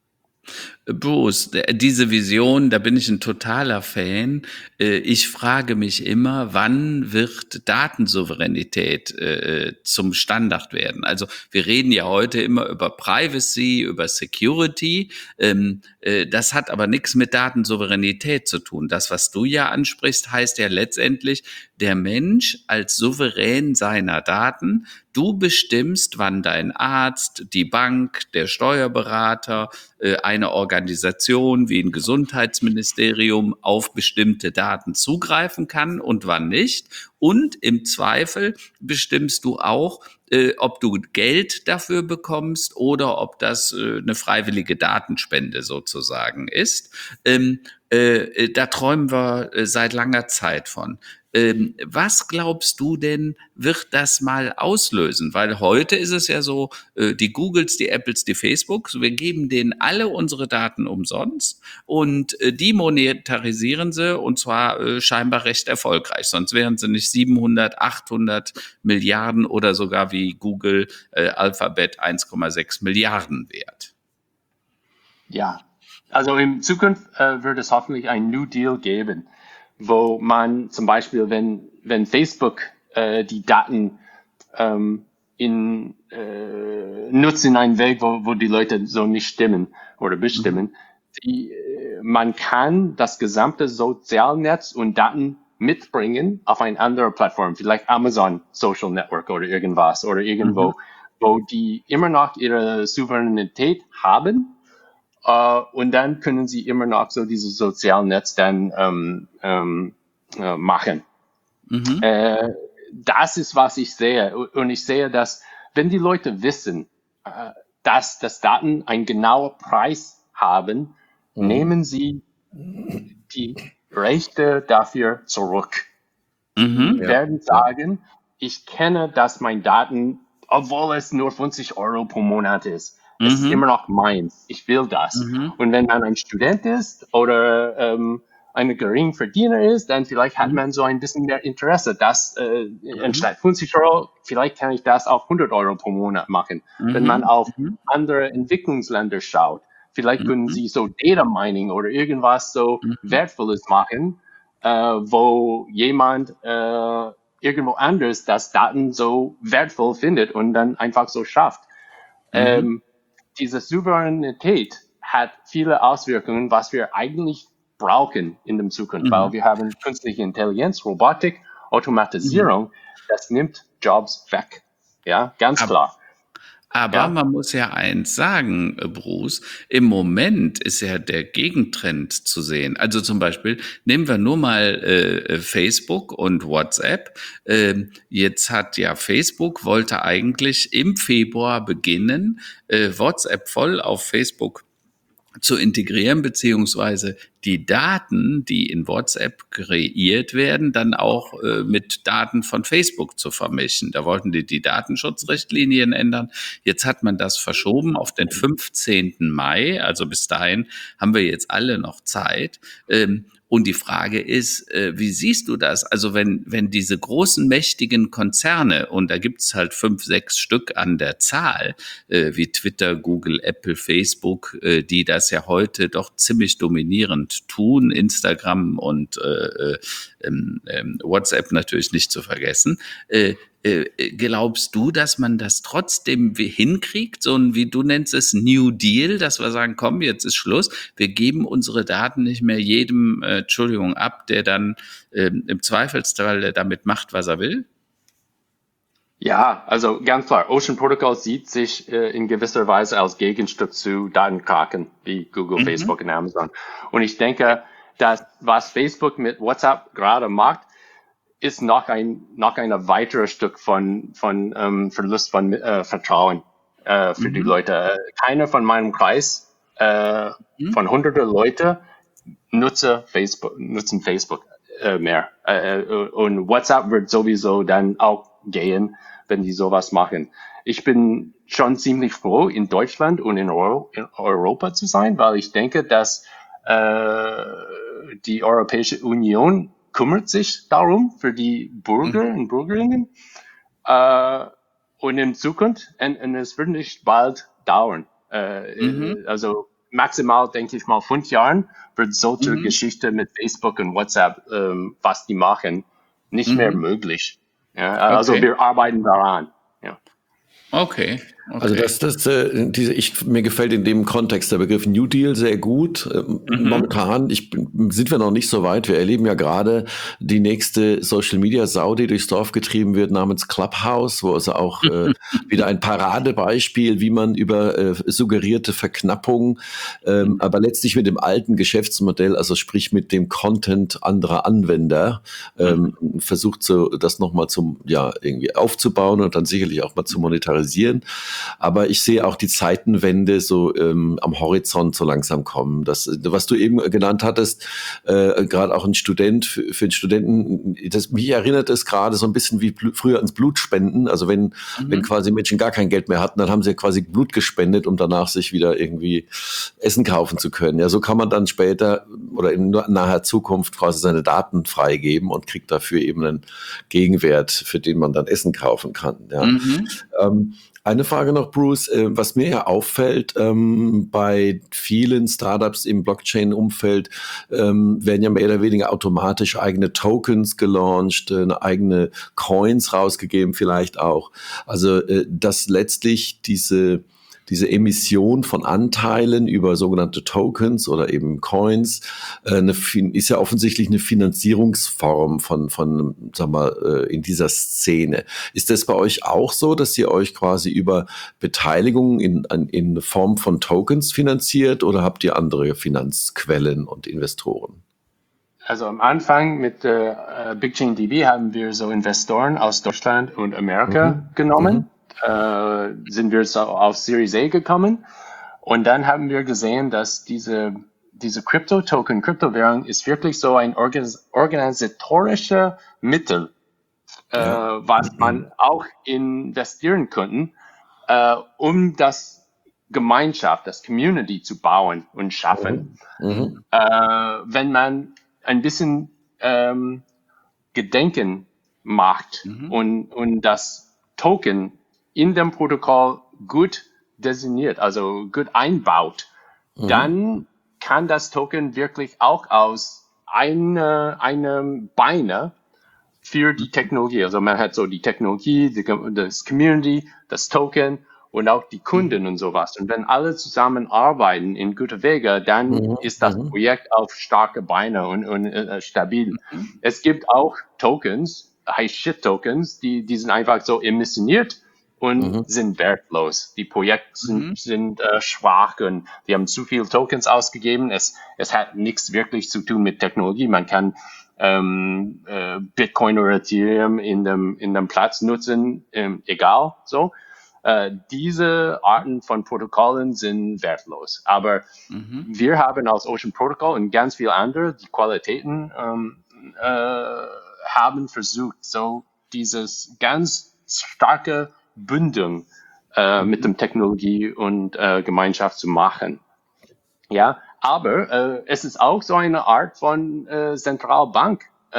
Bruce, diese Vision, da bin ich ein totaler Fan. Ich frage mich immer, wann wird Datensouveränität äh, zum Standard werden? Also wir reden ja heute immer über Privacy, über Security. Ähm, äh, das hat aber nichts mit Datensouveränität zu tun. Das, was du ja ansprichst, heißt ja letztendlich, der Mensch als Souverän seiner Daten. Du bestimmst, wann dein Arzt, die Bank, der Steuerberater, äh, eine Organisation wie ein Gesundheitsministerium auf bestimmte Daten zugreifen kann und wann nicht. Und im Zweifel bestimmst du auch, äh, ob du Geld dafür bekommst oder ob das äh, eine freiwillige Datenspende sozusagen ist. Ähm, äh, da träumen wir äh, seit langer Zeit von. Ähm, was glaubst du denn, wird das mal auslösen? Weil heute ist es ja so, äh, die Googles, die Apples, die Facebooks, wir geben denen alle unsere Daten umsonst und äh, die monetarisieren sie und zwar äh, scheinbar recht erfolgreich. Sonst wären sie nicht siebenhundert, achthundert Milliarden oder sogar wie Google äh, Alphabet eins Komma sechs Milliarden wert. Ja, also in Zukunft äh, wird es hoffentlich ein New Deal geben, wo man zum Beispiel, wenn, wenn Facebook äh, die Daten ähm, in, äh, nutzt in einem Weg, wo, wo die Leute so nicht stimmen oder bestimmen, mhm. die, äh, man kann das gesamte Sozialnetz und Daten mitbringen auf eine andere Plattform, vielleicht Amazon Social Network oder irgendwas oder irgendwo, mhm. wo die immer noch ihre Souveränität haben. Uh, und dann können sie immer noch so dieses Sozialnetz dann ähm, ähm, äh, machen. Mhm. Äh, das ist, was ich sehe. Und ich sehe, dass wenn die Leute wissen, äh, dass das Daten einen genauen Preis haben, mhm. nehmen sie die Rechte dafür zurück. Mhm, die ja. werden sagen, ich kenne, dass mein Daten, obwohl es nur fünfzig Euro pro Monat ist, mhm. es ist immer noch meins. Ich will das. Mhm. Und wenn man ein Student ist oder ähm, ein Geringverdiener ist, dann vielleicht hat mhm. man so ein bisschen mehr Interesse, dass äh, mhm. anstatt fünfzig Euro, vielleicht kann ich das auf hundert Euro pro Monat machen. Mhm. Wenn man auf mhm. andere Entwicklungsländer schaut, vielleicht mhm. können sie so Data Mining oder irgendwas so mhm. Wertvolles machen, äh, wo jemand äh, irgendwo anders das Daten so wertvoll findet und dann einfach so schafft. Mhm. Ähm, diese Souveränität hat viele Auswirkungen, was wir eigentlich brauchen in der Zukunft, mhm. weil wir haben künstliche Intelligenz, Robotik, Automatisierung, mhm. das nimmt Jobs weg. Ja, ganz aber, klar. Aber ja. man muss ja eins sagen, Bruce, im Moment ist ja der Gegentrend zu sehen. Also zum Beispiel nehmen wir nur mal äh, Facebook und WhatsApp. Äh, jetzt hat ja Facebook, wollte eigentlich im Februar beginnen, äh, WhatsApp voll auf Facebook zu integrieren, beziehungsweise die Daten, die in WhatsApp kreiert werden, dann auch äh, mit Daten von Facebook zu vermischen. Da wollten die die Datenschutzrichtlinien ändern. Jetzt hat man das verschoben auf den fünfzehnten Mai. Also bis dahin haben wir jetzt alle noch Zeit. Ähm, Und die Frage ist, äh, wie siehst du das? Also wenn wenn diese großen, mächtigen Konzerne, und da gibt's halt fünf, sechs Stück an der Zahl, äh, wie Twitter, Google, Apple, Facebook, äh, die das ja heute doch ziemlich dominierend tun, Instagram und äh, äh, WhatsApp natürlich nicht zu vergessen, äh, glaubst du, dass man das trotzdem hinkriegt, so ein, wie du nennst es, New Deal, dass wir sagen, komm, jetzt ist Schluss, wir geben unsere Daten nicht mehr jedem, äh, Entschuldigung, ab, der dann äh, im Zweifelsfall damit macht, was er will? Ja, also ganz klar, Ocean Protocol sieht sich äh, in gewisser Weise als Gegenstück zu Datenkraken wie Google, mhm. Facebook und Amazon. Und ich denke, dass was Facebook mit WhatsApp gerade macht, ist noch ein noch ein weiteres Stück von von ähm, Verlust von äh, Vertrauen äh, für mhm. die Leute. Keiner von meinem Kreis äh, mhm. von hunderte Leute nutze Facebook nutzen Facebook äh, mehr äh, und WhatsApp wird sowieso dann auch gehen, wenn die sowas machen. Ich bin schon ziemlich froh, in Deutschland und in, Euro, in Europa zu sein, weil ich denke, dass äh, die Europäische Union kümmert sich darum für die Bürger mhm. und Bürgerinnen. Äh, und in Zukunft, und, und es wird nicht bald dauern. Äh, Mhm. Also maximal, denke ich mal, fünf Jahren wird solche Mhm. Geschichte mit Facebook und WhatsApp, ähm, was die machen, nicht mehr Mhm. möglich. Ja, also Okay. wir arbeiten daran. Ja. Okay. Also Okay. das, das, äh, diese, ich, mir gefällt in dem Kontext der Begriff New Deal sehr gut. Ähm, Mhm. Momentan ich, bin- sind wir noch nicht so weit. Wir erleben ja gerade die nächste Social Media Sau, die durchs Dorf getrieben wird, namens Clubhouse, wo also auch äh, wieder ein Paradebeispiel, wie man über äh, suggerierte Verknappung, ähm, aber letztlich mit dem alten Geschäftsmodell, also sprich mit dem Content anderer Anwender, ähm, versucht so das nochmal zum, ja, irgendwie aufzubauen und dann sicherlich auch mal zu monetarisieren. Aber ich sehe auch die Zeitenwende so ähm, am Horizont so langsam kommen. Das, was du eben genannt hattest, äh, gerade auch ein Student, für, für einen Studenten, das, mich erinnert es gerade so ein bisschen wie bl- früher ans Blutspenden. Also wenn, wenn Mhm. quasi Menschen gar kein Geld mehr hatten, dann haben sie quasi Blut gespendet, um danach sich wieder irgendwie Essen kaufen zu können. Ja, so kann man dann später oder in naher Zukunft quasi seine Daten freigeben und kriegt dafür eben einen Gegenwert, für den man dann Essen kaufen kann. Ja. Mhm. Ähm, eine Frage noch, Bruce, äh, was mir ja auffällt, ähm, bei vielen Startups im Blockchain-Umfeld ähm, werden ja mehr oder weniger automatisch eigene Tokens gelauncht, äh, eine eigene Coins rausgegeben vielleicht auch. Also, äh, dass letztlich diese diese Emission von Anteilen über sogenannte Tokens oder eben Coins äh, eine, ist ja offensichtlich eine Finanzierungsform von, von sag mal, äh, in dieser Szene. Ist das bei euch auch so, dass ihr euch quasi über Beteiligung in, in Form von Tokens finanziert oder habt ihr andere Finanzquellen und Investoren? Also am Anfang mit äh, BigchainDB haben wir so Investoren aus Deutschland und Amerika Mhm. genommen. Äh, sind wir so auf Series A gekommen. Und dann haben wir gesehen, dass diese, diese Crypto-Token, Kryptowährung ist wirklich so ein organis organisatorischer Mittel, äh, Ja. was man auch investieren könnte, äh, um das Gemeinschaft, das Community zu bauen und schaffen. Mhm. Mhm. Äh, wenn man ein bisschen ähm, Gedenken macht Mhm. und, und das Token in dem Protokoll gut designiert, also gut einbaut, Mhm. dann kann das Token wirklich auch aus eine, einem Beine für die Technologie. Also man hat so die Technologie, die, das Community, das Token und auch die Kunden und sowas. Und wenn alle zusammenarbeiten in guter Wege, dann Mhm. ist das Mhm. Projekt auf starke Beine und, und äh, stabil. Mhm. Es gibt auch Tokens, High-Shit-Tokens, die, die sind einfach so emissioniert und Mhm. sind wertlos. Die Projekte sind, Mhm. sind äh, schwach und wir haben zu viel Tokens ausgegeben. Es, es hat nichts wirklich zu tun mit Technologie. Man kann ähm, äh, Bitcoin oder Ethereum in dem, in dem Platz nutzen, ähm, egal, so. Äh, diese Arten von Protokollen sind wertlos. Aber Mhm. wir haben als Ocean Protocol und ganz viele andere, die Qualitäten ähm, äh, haben versucht, so dieses ganz starke Bündung äh, mit dem Technologie und äh, Gemeinschaft zu machen. Ja, aber äh, es ist auch so eine Art von äh, Zentralbank. Äh,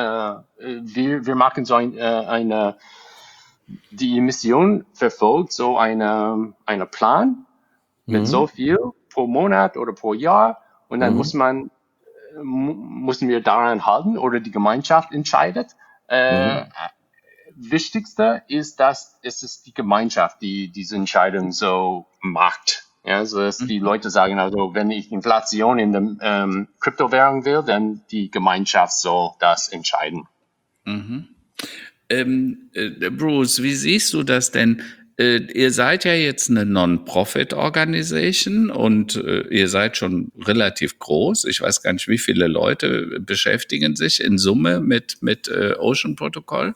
wir, wir machen so ein, äh, eine, die Mission verfolgt so eine, eine Plan mit so Mhm. viel pro Monat oder pro Jahr und dann Mhm. muss man, äh, mu- müssen wir daran halten oder die Gemeinschaft entscheidet. Äh, Mhm. Wichtigste ist, dass es ist die Gemeinschaft, die diese Entscheidung so macht. Ja, so dass die Leute sagen, also wenn ich Inflation in der ähm, Kryptowährung will, dann die Gemeinschaft soll das entscheiden. Mhm. Ähm, äh, Bruce, wie siehst du das denn? Äh, ihr seid ja jetzt eine Non-Profit-Organisation und äh, ihr seid schon relativ groß. Ich weiß gar nicht, wie viele Leute beschäftigen sich in Summe mit, mit äh, Ocean Protocol?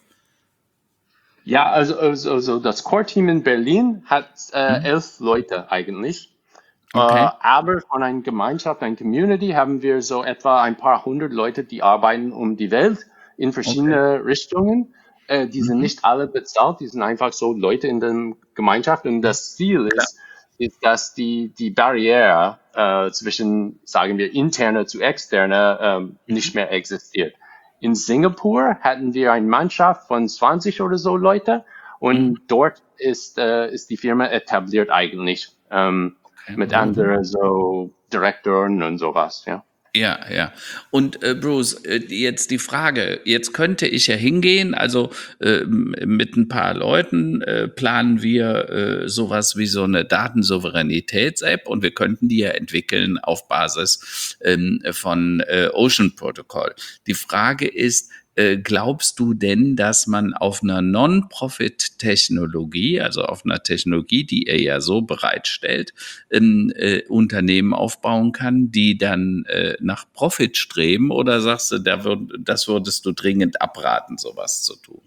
Ja, also, also, also das Core-Team in Berlin hat äh, Mhm. elf Leute eigentlich. Äh, Okay. aber von einer Gemeinschaft, einer Community haben wir so etwa ein paar hundert Leute, die arbeiten um die Welt in Okay. verschiedene Richtungen. Äh, die sind Mhm. nicht alle bezahlt, die sind einfach so Leute in der Gemeinschaft. Und das Ziel Klar. ist, ist dass die, die Barriere äh, zwischen, sagen wir, interne zu externe ähm, nicht Mhm. mehr existiert. In Singapur hatten wir eine Mannschaft von zwanzig oder so Leute Und Mhm. dort ist, äh, ist die Firma etabliert eigentlich ähm, Okay. mit anderen so Direktoren und sowas, ja. Ja, ja. Und äh, Bruce, äh, jetzt die Frage, jetzt könnte ich ja hingehen, also äh, mit ein paar Leuten äh, planen wir äh, sowas wie so eine Datensouveränitäts-App und wir könnten die ja entwickeln auf Basis ähm, von äh, Ocean Protocol. Die Frage ist, äh, glaubst du denn, dass man auf einer Non-Profit-Technologie, also auf einer Technologie, die ihr ja so bereitstellt, ähm, äh, Unternehmen aufbauen kann, die dann äh, nach Profit streben? Oder sagst du, da würd, das würdest du dringend abraten, sowas zu tun?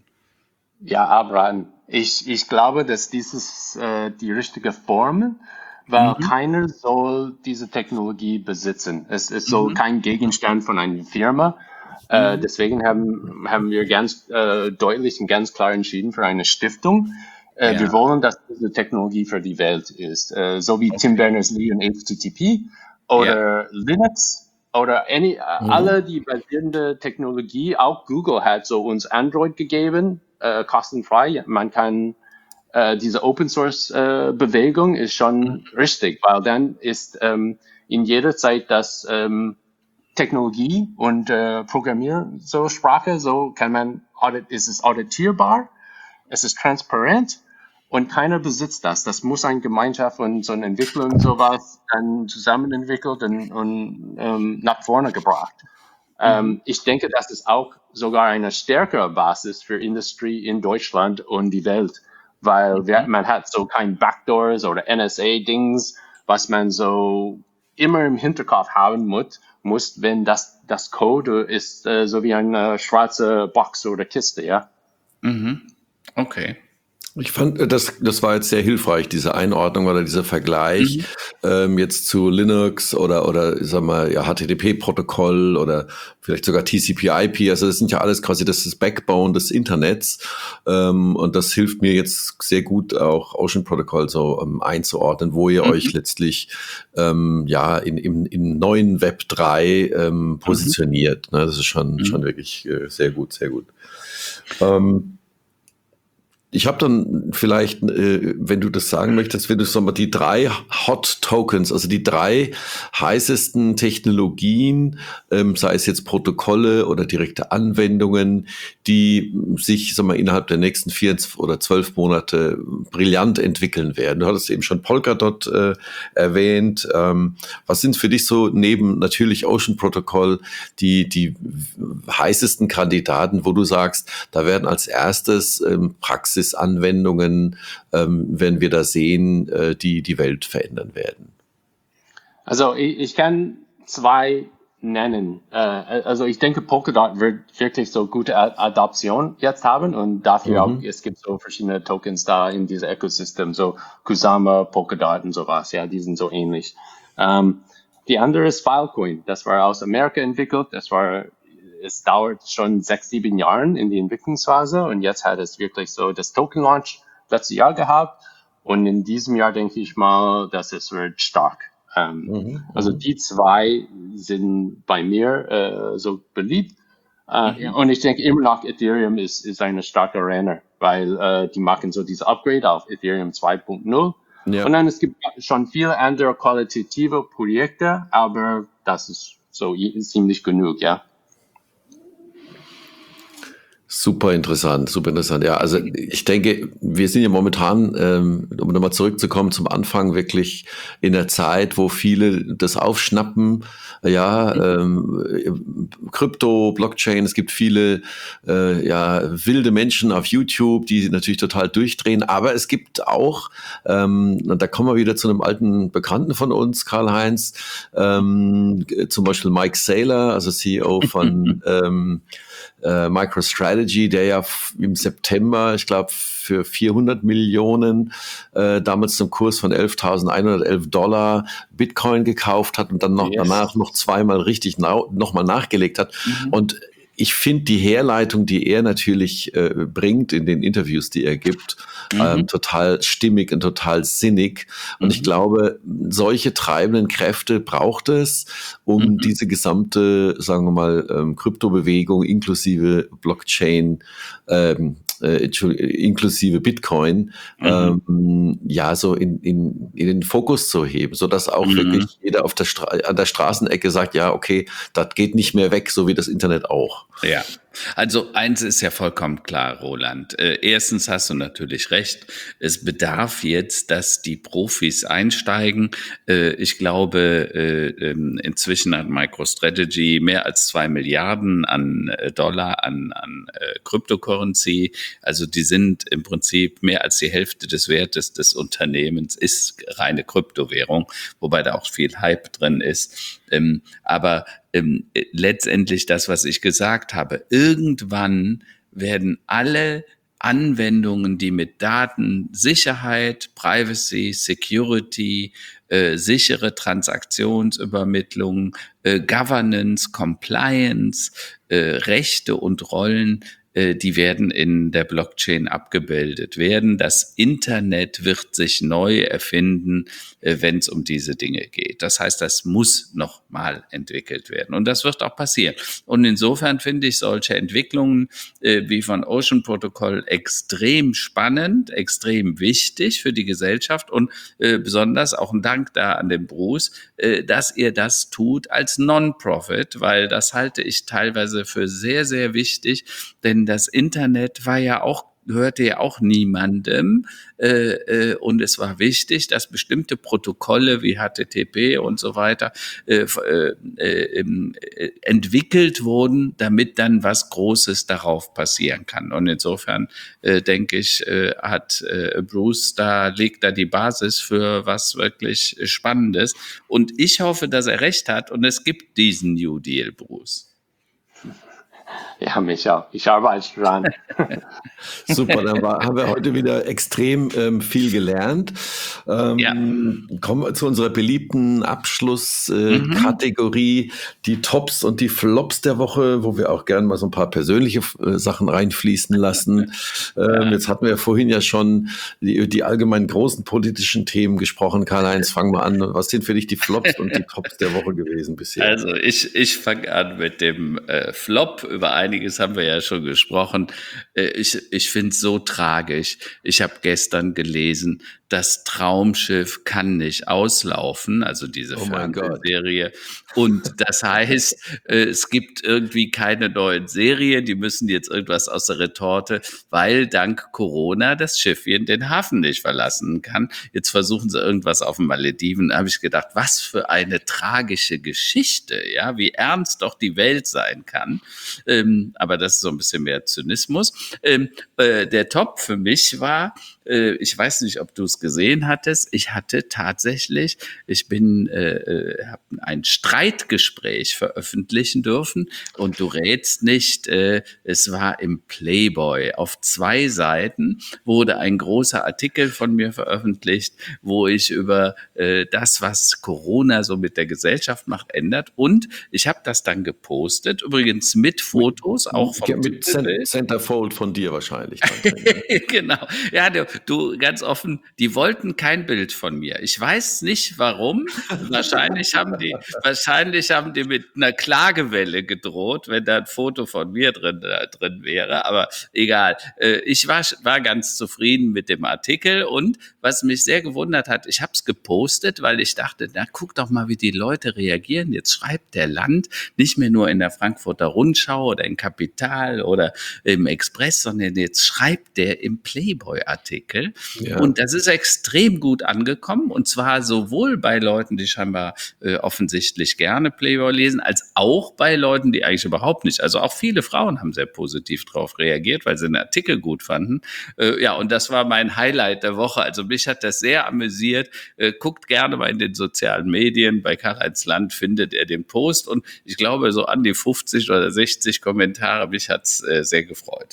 Ja, abraten. Ich, ich glaube, dass dieses äh, die richtige Form, weil Mhm. keiner soll diese Technologie besitzen. Es, es soll Mhm. kein Gegenstand von einer Firma. Äh, Mhm. deswegen haben, haben wir ganz äh, deutlich und ganz klar entschieden für eine Stiftung. Äh, Ja. Wir wollen, dass diese Technologie für die Welt ist. Äh, so wie Tim Okay. Berners-Lee und H T T P Ja. oder Linux oder any, äh, alle die basierende Technologie. Auch Google hat so uns Android gegeben, äh, kostenfrei. Man kann äh, diese Open Source äh, Bewegung ist schon richtig, weil dann ist ähm, in jeder Zeit das ähm, Technologie und äh, Programmier so Sprache, so kann man audit, ist es auditierbar, es ist transparent und keiner besitzt das. Das muss eine Gemeinschaft und so eine Entwicklung sowas dann zusammen entwickelt und, und ähm, nach vorne gebracht. Ähm, ich denke, das ist auch sogar eine stärkere Basis für Industrie in Deutschland und die Welt, weil wir, man hat so kein Backdoors oder N S A-Dings, was man so immer im Hinterkopf haben muss, muss wenn das, das Code ist äh, so wie eine schwarze Box oder Kiste, ja. Mhm. Okay. Ich fand, das, das war jetzt sehr hilfreich, diese Einordnung oder dieser Vergleich ähm, jetzt zu Linux oder, oder sag mal, ja, H T T P-Protokoll oder vielleicht sogar T C P I P. Also das sind ja alles quasi das, das Backbone des Internets. Ähm, und das hilft mir jetzt sehr gut, auch Ocean Protocol so ähm, einzuordnen, wo ihr Mhm. euch letztlich ähm, ja in, im, im neuen Web drei ähm, positioniert. Ne? Das ist schon, Mhm. schon wirklich äh, sehr gut, sehr gut. Ähm, Ich habe dann vielleicht, äh, wenn du das sagen möchtest, wenn du sag mal, die drei Hot Tokens, also die drei heißesten Technologien, ähm, sei es jetzt Protokolle oder direkte Anwendungen, die sich sag mal, innerhalb der nächsten vier oder zwölf Monate brillant entwickeln werden. Du hattest eben schon Polkadot äh, erwähnt. Ähm, was sind für dich so neben natürlich Ocean Protocol die, die heißesten Kandidaten, wo du sagst, da werden als erstes ähm, Praxis Anwendungen ähm, werden wir da sehen, äh, die die Welt verändern werden? Also ich, ich kann zwei nennen. Äh, also ich denke, Polkadot wird wirklich so gute A- Adoption jetzt haben und dafür auch, Mhm. es gibt so verschiedene Tokens da in diesem Ökosystem, so Kusama, Polkadot und sowas, ja, die sind so ähnlich. Ähm, die andere ist Filecoin, das war aus Amerika entwickelt, das war, es dauert schon sechs, sieben Jahren in die Entwicklungsphase und jetzt hat es wirklich so das Token Launch letztes Jahr gehabt und in diesem Jahr denke ich mal, dass es wird stark. Ähm, Mhm. also die zwei sind bei mir äh, so beliebt. Äh, ja, und ich denke immer noch, Ethereum ist, ist eine starke Renner, weil äh, die machen so diese Upgrade auf Ethereum zwei Punkt null. Ja. Und dann es gibt schon viele andere qualitative Projekte, aber das ist so ziemlich genug, ja. Super interessant, super interessant. Ja, also ich denke, wir sind ja momentan, ähm, um nochmal zurückzukommen zum Anfang, wirklich in der Zeit, wo viele das aufschnappen. Ja, ähm, Krypto, Blockchain, es gibt viele äh, ja, wilde Menschen auf YouTube, die natürlich total durchdrehen. Aber es gibt auch, ähm, und da kommen wir wieder zu einem alten Bekannten von uns, Karl-Heinz, ähm, zum Beispiel Mike Saylor, also C E O von ähm, äh, MicroStrategy, der ja f- im September, ich glaube, für vierhundert Millionen äh, damals zum Kurs von elftausendeinhundertelf Dollar Bitcoin gekauft hat und dann noch Yes. danach noch zweimal richtig nau- nochmal nachgelegt hat. Und ich finde die Herleitung, die er natürlich äh, bringt in den Interviews, die er gibt, ähm, total stimmig und total sinnig. Und ich glaube, solche treibenden Kräfte braucht es, um Mhm. diese gesamte, sagen wir mal, ähm, Kryptobewegung inklusive Blockchain ähm, äh, inklusive Bitcoin, mhm. ähm, ja, so in, in, in den Fokus zu heben, sodass auch mhm. wirklich jeder auf der Stra- an der Straßenecke sagt, ja, okay, das geht nicht mehr weg, so wie das Internet auch. Ja, also eins ist ja vollkommen klar, Roland. Äh, erstens hast du natürlich recht. Es bedarf jetzt, dass die Profis einsteigen. Äh, ich glaube, äh, inzwischen hat MicroStrategy mehr als zwei Milliarden an äh, Dollar an, an äh, Cryptocurrency. Also die sind im Prinzip mehr als die Hälfte des Wertes des Unternehmens ist reine Kryptowährung, wobei da auch viel Hype drin ist. Ähm, aber ähm, letztendlich das, was ich gesagt habe, irgendwann werden alle Anwendungen, die mit Daten, Sicherheit, Privacy, Security, äh, sichere Transaktionsübermittlung, äh, Governance, Compliance, äh, Rechte und Rollen, äh, die werden in der Blockchain abgebildet werden. Das Internet wird sich neu erfinden, äh, wenn es um diese Dinge geht. Das heißt, das muss noch mal entwickelt werden. Und das wird auch passieren. Und insofern finde ich solche Entwicklungen äh, wie von Ocean Protocol extrem spannend, extrem wichtig für die Gesellschaft und äh, besonders auch ein Dank da an den Bruce, äh, dass ihr das tut als Non-Profit, weil das halte ich teilweise für sehr, sehr wichtig, denn das Internet war ja auch gehörte ja auch niemandem äh, äh, und es war wichtig, dass bestimmte Protokolle wie H T T P und so weiter äh, äh, äh, entwickelt wurden, damit dann was Großes darauf passieren kann. Und insofern äh, denke ich, äh, hat äh, Bruce da legt da die Basis für was wirklich Spannendes. Und ich hoffe, dass er recht hat und es gibt diesen New Deal, Bruce. Ja, mich auch. Ich arbeite dran. Super, dann war, haben wir heute wieder extrem ähm, viel gelernt. Ähm, ja. Kommen wir zu unserer beliebten Abschlusskategorie, äh, mhm. die Tops und die Flops der Woche, wo wir auch gerne mal so ein paar persönliche äh, Sachen reinfließen lassen. Ähm, ja. Jetzt hatten wir ja vorhin ja schon die, die allgemein großen politischen Themen gesprochen. Karl-Heinz, fang mal an. Was sind für dich die Flops und die Tops der Woche gewesen bisher? Also ich, ich fange an mit dem äh, Flop. Über einiges haben wir ja schon gesprochen. Äh, ich ich finde es so tragisch. Ich habe gestern gelesen, das Traumschiff kann nicht auslaufen, also diese oh Fernsehserie. Und das heißt, äh, es gibt irgendwie keine neuen Serien, die müssen jetzt irgendwas aus der Retorte, weil dank Corona das Schiffchen den Hafen nicht verlassen kann. Jetzt versuchen sie irgendwas auf den Malediven. Da habe ich gedacht, was für eine tragische Geschichte, ja, wie ernst doch die Welt sein kann. Ähm, aber das ist so ein bisschen mehr Zynismus. Ähm, äh, der Top für mich war, äh, ich weiß nicht, ob du es gesehen hattest, ich hatte tatsächlich, ich bin, äh, habe ein Streitgespräch veröffentlichen dürfen und du rätst nicht, äh, es war im Playboy. Auf zwei Seiten wurde ein großer Artikel von mir veröffentlicht, wo ich über äh, das, was Corona so mit der Gesellschaft macht, ändert, und ich habe das dann gepostet, übrigens mit Fotos, auch vom mit Centerfold von dir wahrscheinlich. Genau, ja, du, du, ganz offen, die wollten kein Bild von mir. Ich weiß nicht warum. Wahrscheinlich haben die, wahrscheinlich haben die mit einer Klagewelle gedroht, wenn da ein Foto von mir drin, da drin wäre. Aber egal. Ich war, war ganz zufrieden mit dem Artikel, und was mich sehr gewundert hat, ich habe es gepostet, weil ich dachte, na, guck doch mal, wie die Leute reagieren. Jetzt schreibt der Land nicht mehr nur in der Frankfurter Rundschau oder in Kapital oder im Express, sondern jetzt schreibt der im Playboy-Artikel. Ja. Und das ist extrem gut angekommen, und zwar sowohl bei Leuten, die scheinbar äh, offensichtlich gerne Playboy lesen, als auch bei Leuten, die eigentlich überhaupt nicht. Also auch viele Frauen haben sehr positiv drauf reagiert, weil sie den Artikel gut fanden. Äh, ja, und das war mein Highlight der Woche. Also mich hat das sehr amüsiert. Äh, guckt gerne mal in den sozialen Medien. Bei Karl-Heinz Land findet er den Post, und ich glaube, so an die fünfzig oder sechzig Kommentare. Mich hat's äh, sehr gefreut.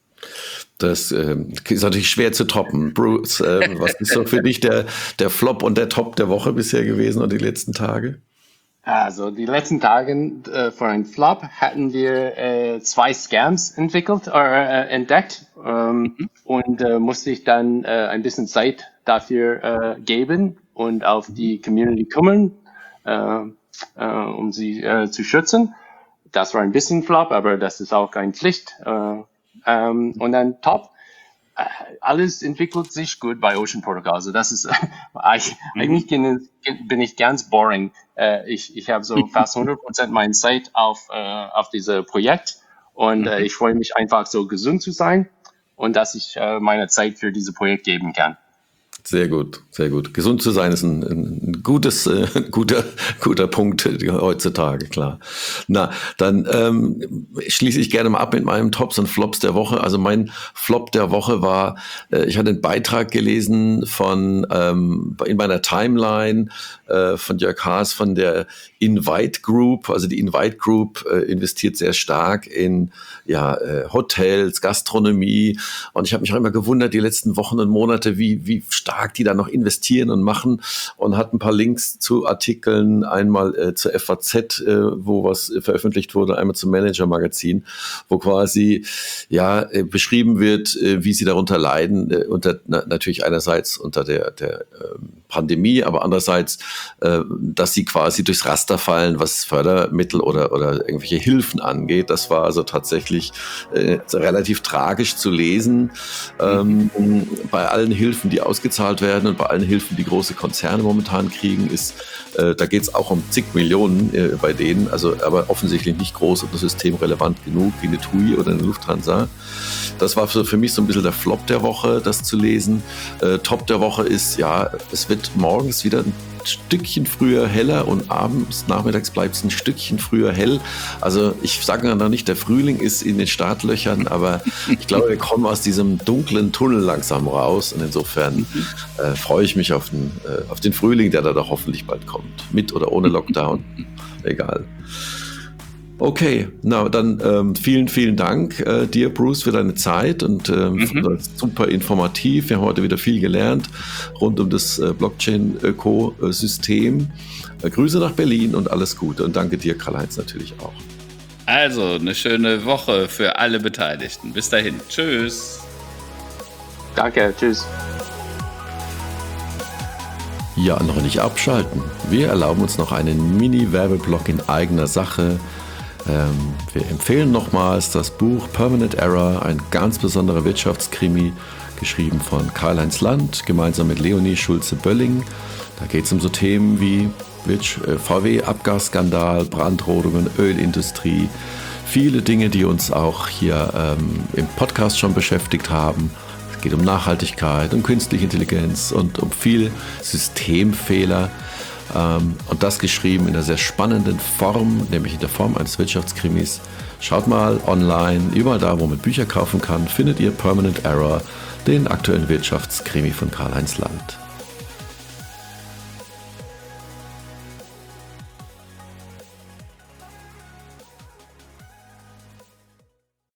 Das äh, ist natürlich schwer zu toppen. Bruce, äh, was ist so für dich der, der Flop und der Top der Woche bisher gewesen und die letzten Tage? Also die letzten Tage äh, für einen Flop hatten wir äh, zwei Scams entwickelt oder äh, entdeckt, ähm, mhm. und äh, musste ich dann äh, ein bisschen Zeit dafür äh, geben und auf die Community kümmern, äh, äh, um sie äh, zu schützen. Das war ein bisschen Flop, aber das ist auch keine Pflicht. Äh, Ähm, und dann Top. Äh, alles entwickelt sich gut bei Ocean Protocol. Also das ist eigentlich, mhm. eigentlich bin ich ganz boring. Äh, ich ich habe so fast hundert Prozent meiner Zeit auf, äh, auf dieses Projekt und äh, ich freue mich einfach so gesund zu sein und dass ich äh, meine Zeit für dieses Projekt geben kann. Sehr gut, sehr gut. Gesund zu sein ist ein, ein gutes, äh, guter, guter Punkt heutzutage, klar. Na, dann ähm, schließe ich gerne mal ab mit meinem Tops und Flops der Woche. Also mein Flop der Woche war, äh, ich hatte einen Beitrag gelesen von ähm, in meiner Timeline äh, von Jörg Haas von der Invite Group. Also die Invite Group äh, investiert sehr stark in ja, äh, Hotels, Gastronomie. Und ich habe mich auch immer gewundert, die letzten Wochen und Monate, wie, wie stark die da noch investieren und machen, und hat ein paar Links zu Artikeln, einmal äh, zur F A Z, äh, wo was äh, veröffentlicht wurde, einmal zum Manager-Magazin, wo quasi ja äh, beschrieben wird, äh, wie sie darunter leiden, äh, unter na, natürlich einerseits unter der, der äh, Pandemie, aber andererseits, äh, dass sie quasi durchs Raster fallen, was Fördermittel oder, oder irgendwelche Hilfen angeht. Das war also tatsächlich äh, relativ tragisch zu lesen. Ähm, bei allen Hilfen, die ausgezahlt werden und bei allen Hilfen, die große Konzerne momentan kriegen, ist, äh, da geht es auch um zig Millionen äh, bei denen, also aber offensichtlich nicht groß und das System relevant genug wie eine T U I oder eine Lufthansa. Das war für, für mich so ein bisschen der Flop der Woche, das zu lesen. Äh, Top der Woche ist, ja, es wird morgens wieder ein Stückchen früher heller und abends, nachmittags bleibt es ein Stückchen früher hell. Also ich sage noch nicht, der Frühling ist in den Startlöchern, aber ich glaube, wir kommen aus diesem dunklen Tunnel langsam raus und insofern äh, freue ich mich auf den, äh, auf den Frühling, der da doch hoffentlich bald kommt. Mit oder ohne Lockdown, egal. Okay, na dann ähm, vielen, vielen Dank äh, dir, Bruce, für deine Zeit und ähm, mhm. super informativ. Wir haben heute wieder viel gelernt rund um das äh, Blockchain-Ökosystem. Äh, Grüße nach Berlin und alles Gute und danke dir, Karl-Heinz, natürlich auch. Also, eine schöne Woche für alle Beteiligten. Bis dahin. Tschüss. Danke, tschüss. Ja, noch nicht abschalten. Wir erlauben uns noch einen Mini-Werbeblock in eigener Sache. Ähm, wir empfehlen nochmals das Buch Permanent Error, ein ganz besonderer Wirtschaftskrimi, geschrieben von Karl-Heinz Land, gemeinsam mit Leonie Schulze-Bölling. Da geht es um so Themen wie V W-Abgasskandal, Brandrodungen, Ölindustrie, viele Dinge, die uns auch hier ähm, im Podcast schon beschäftigt haben. Es geht um Nachhaltigkeit, um künstliche Intelligenz und um viele Systemfehler. Ähm, und das geschrieben in einer sehr spannenden Form, nämlich in der Form eines Wirtschaftskrimis. Schaut mal online, überall da, wo man Bücher kaufen kann, findet ihr Permanent Error, den aktuellen Wirtschaftskrimi von Karl-Heinz Land.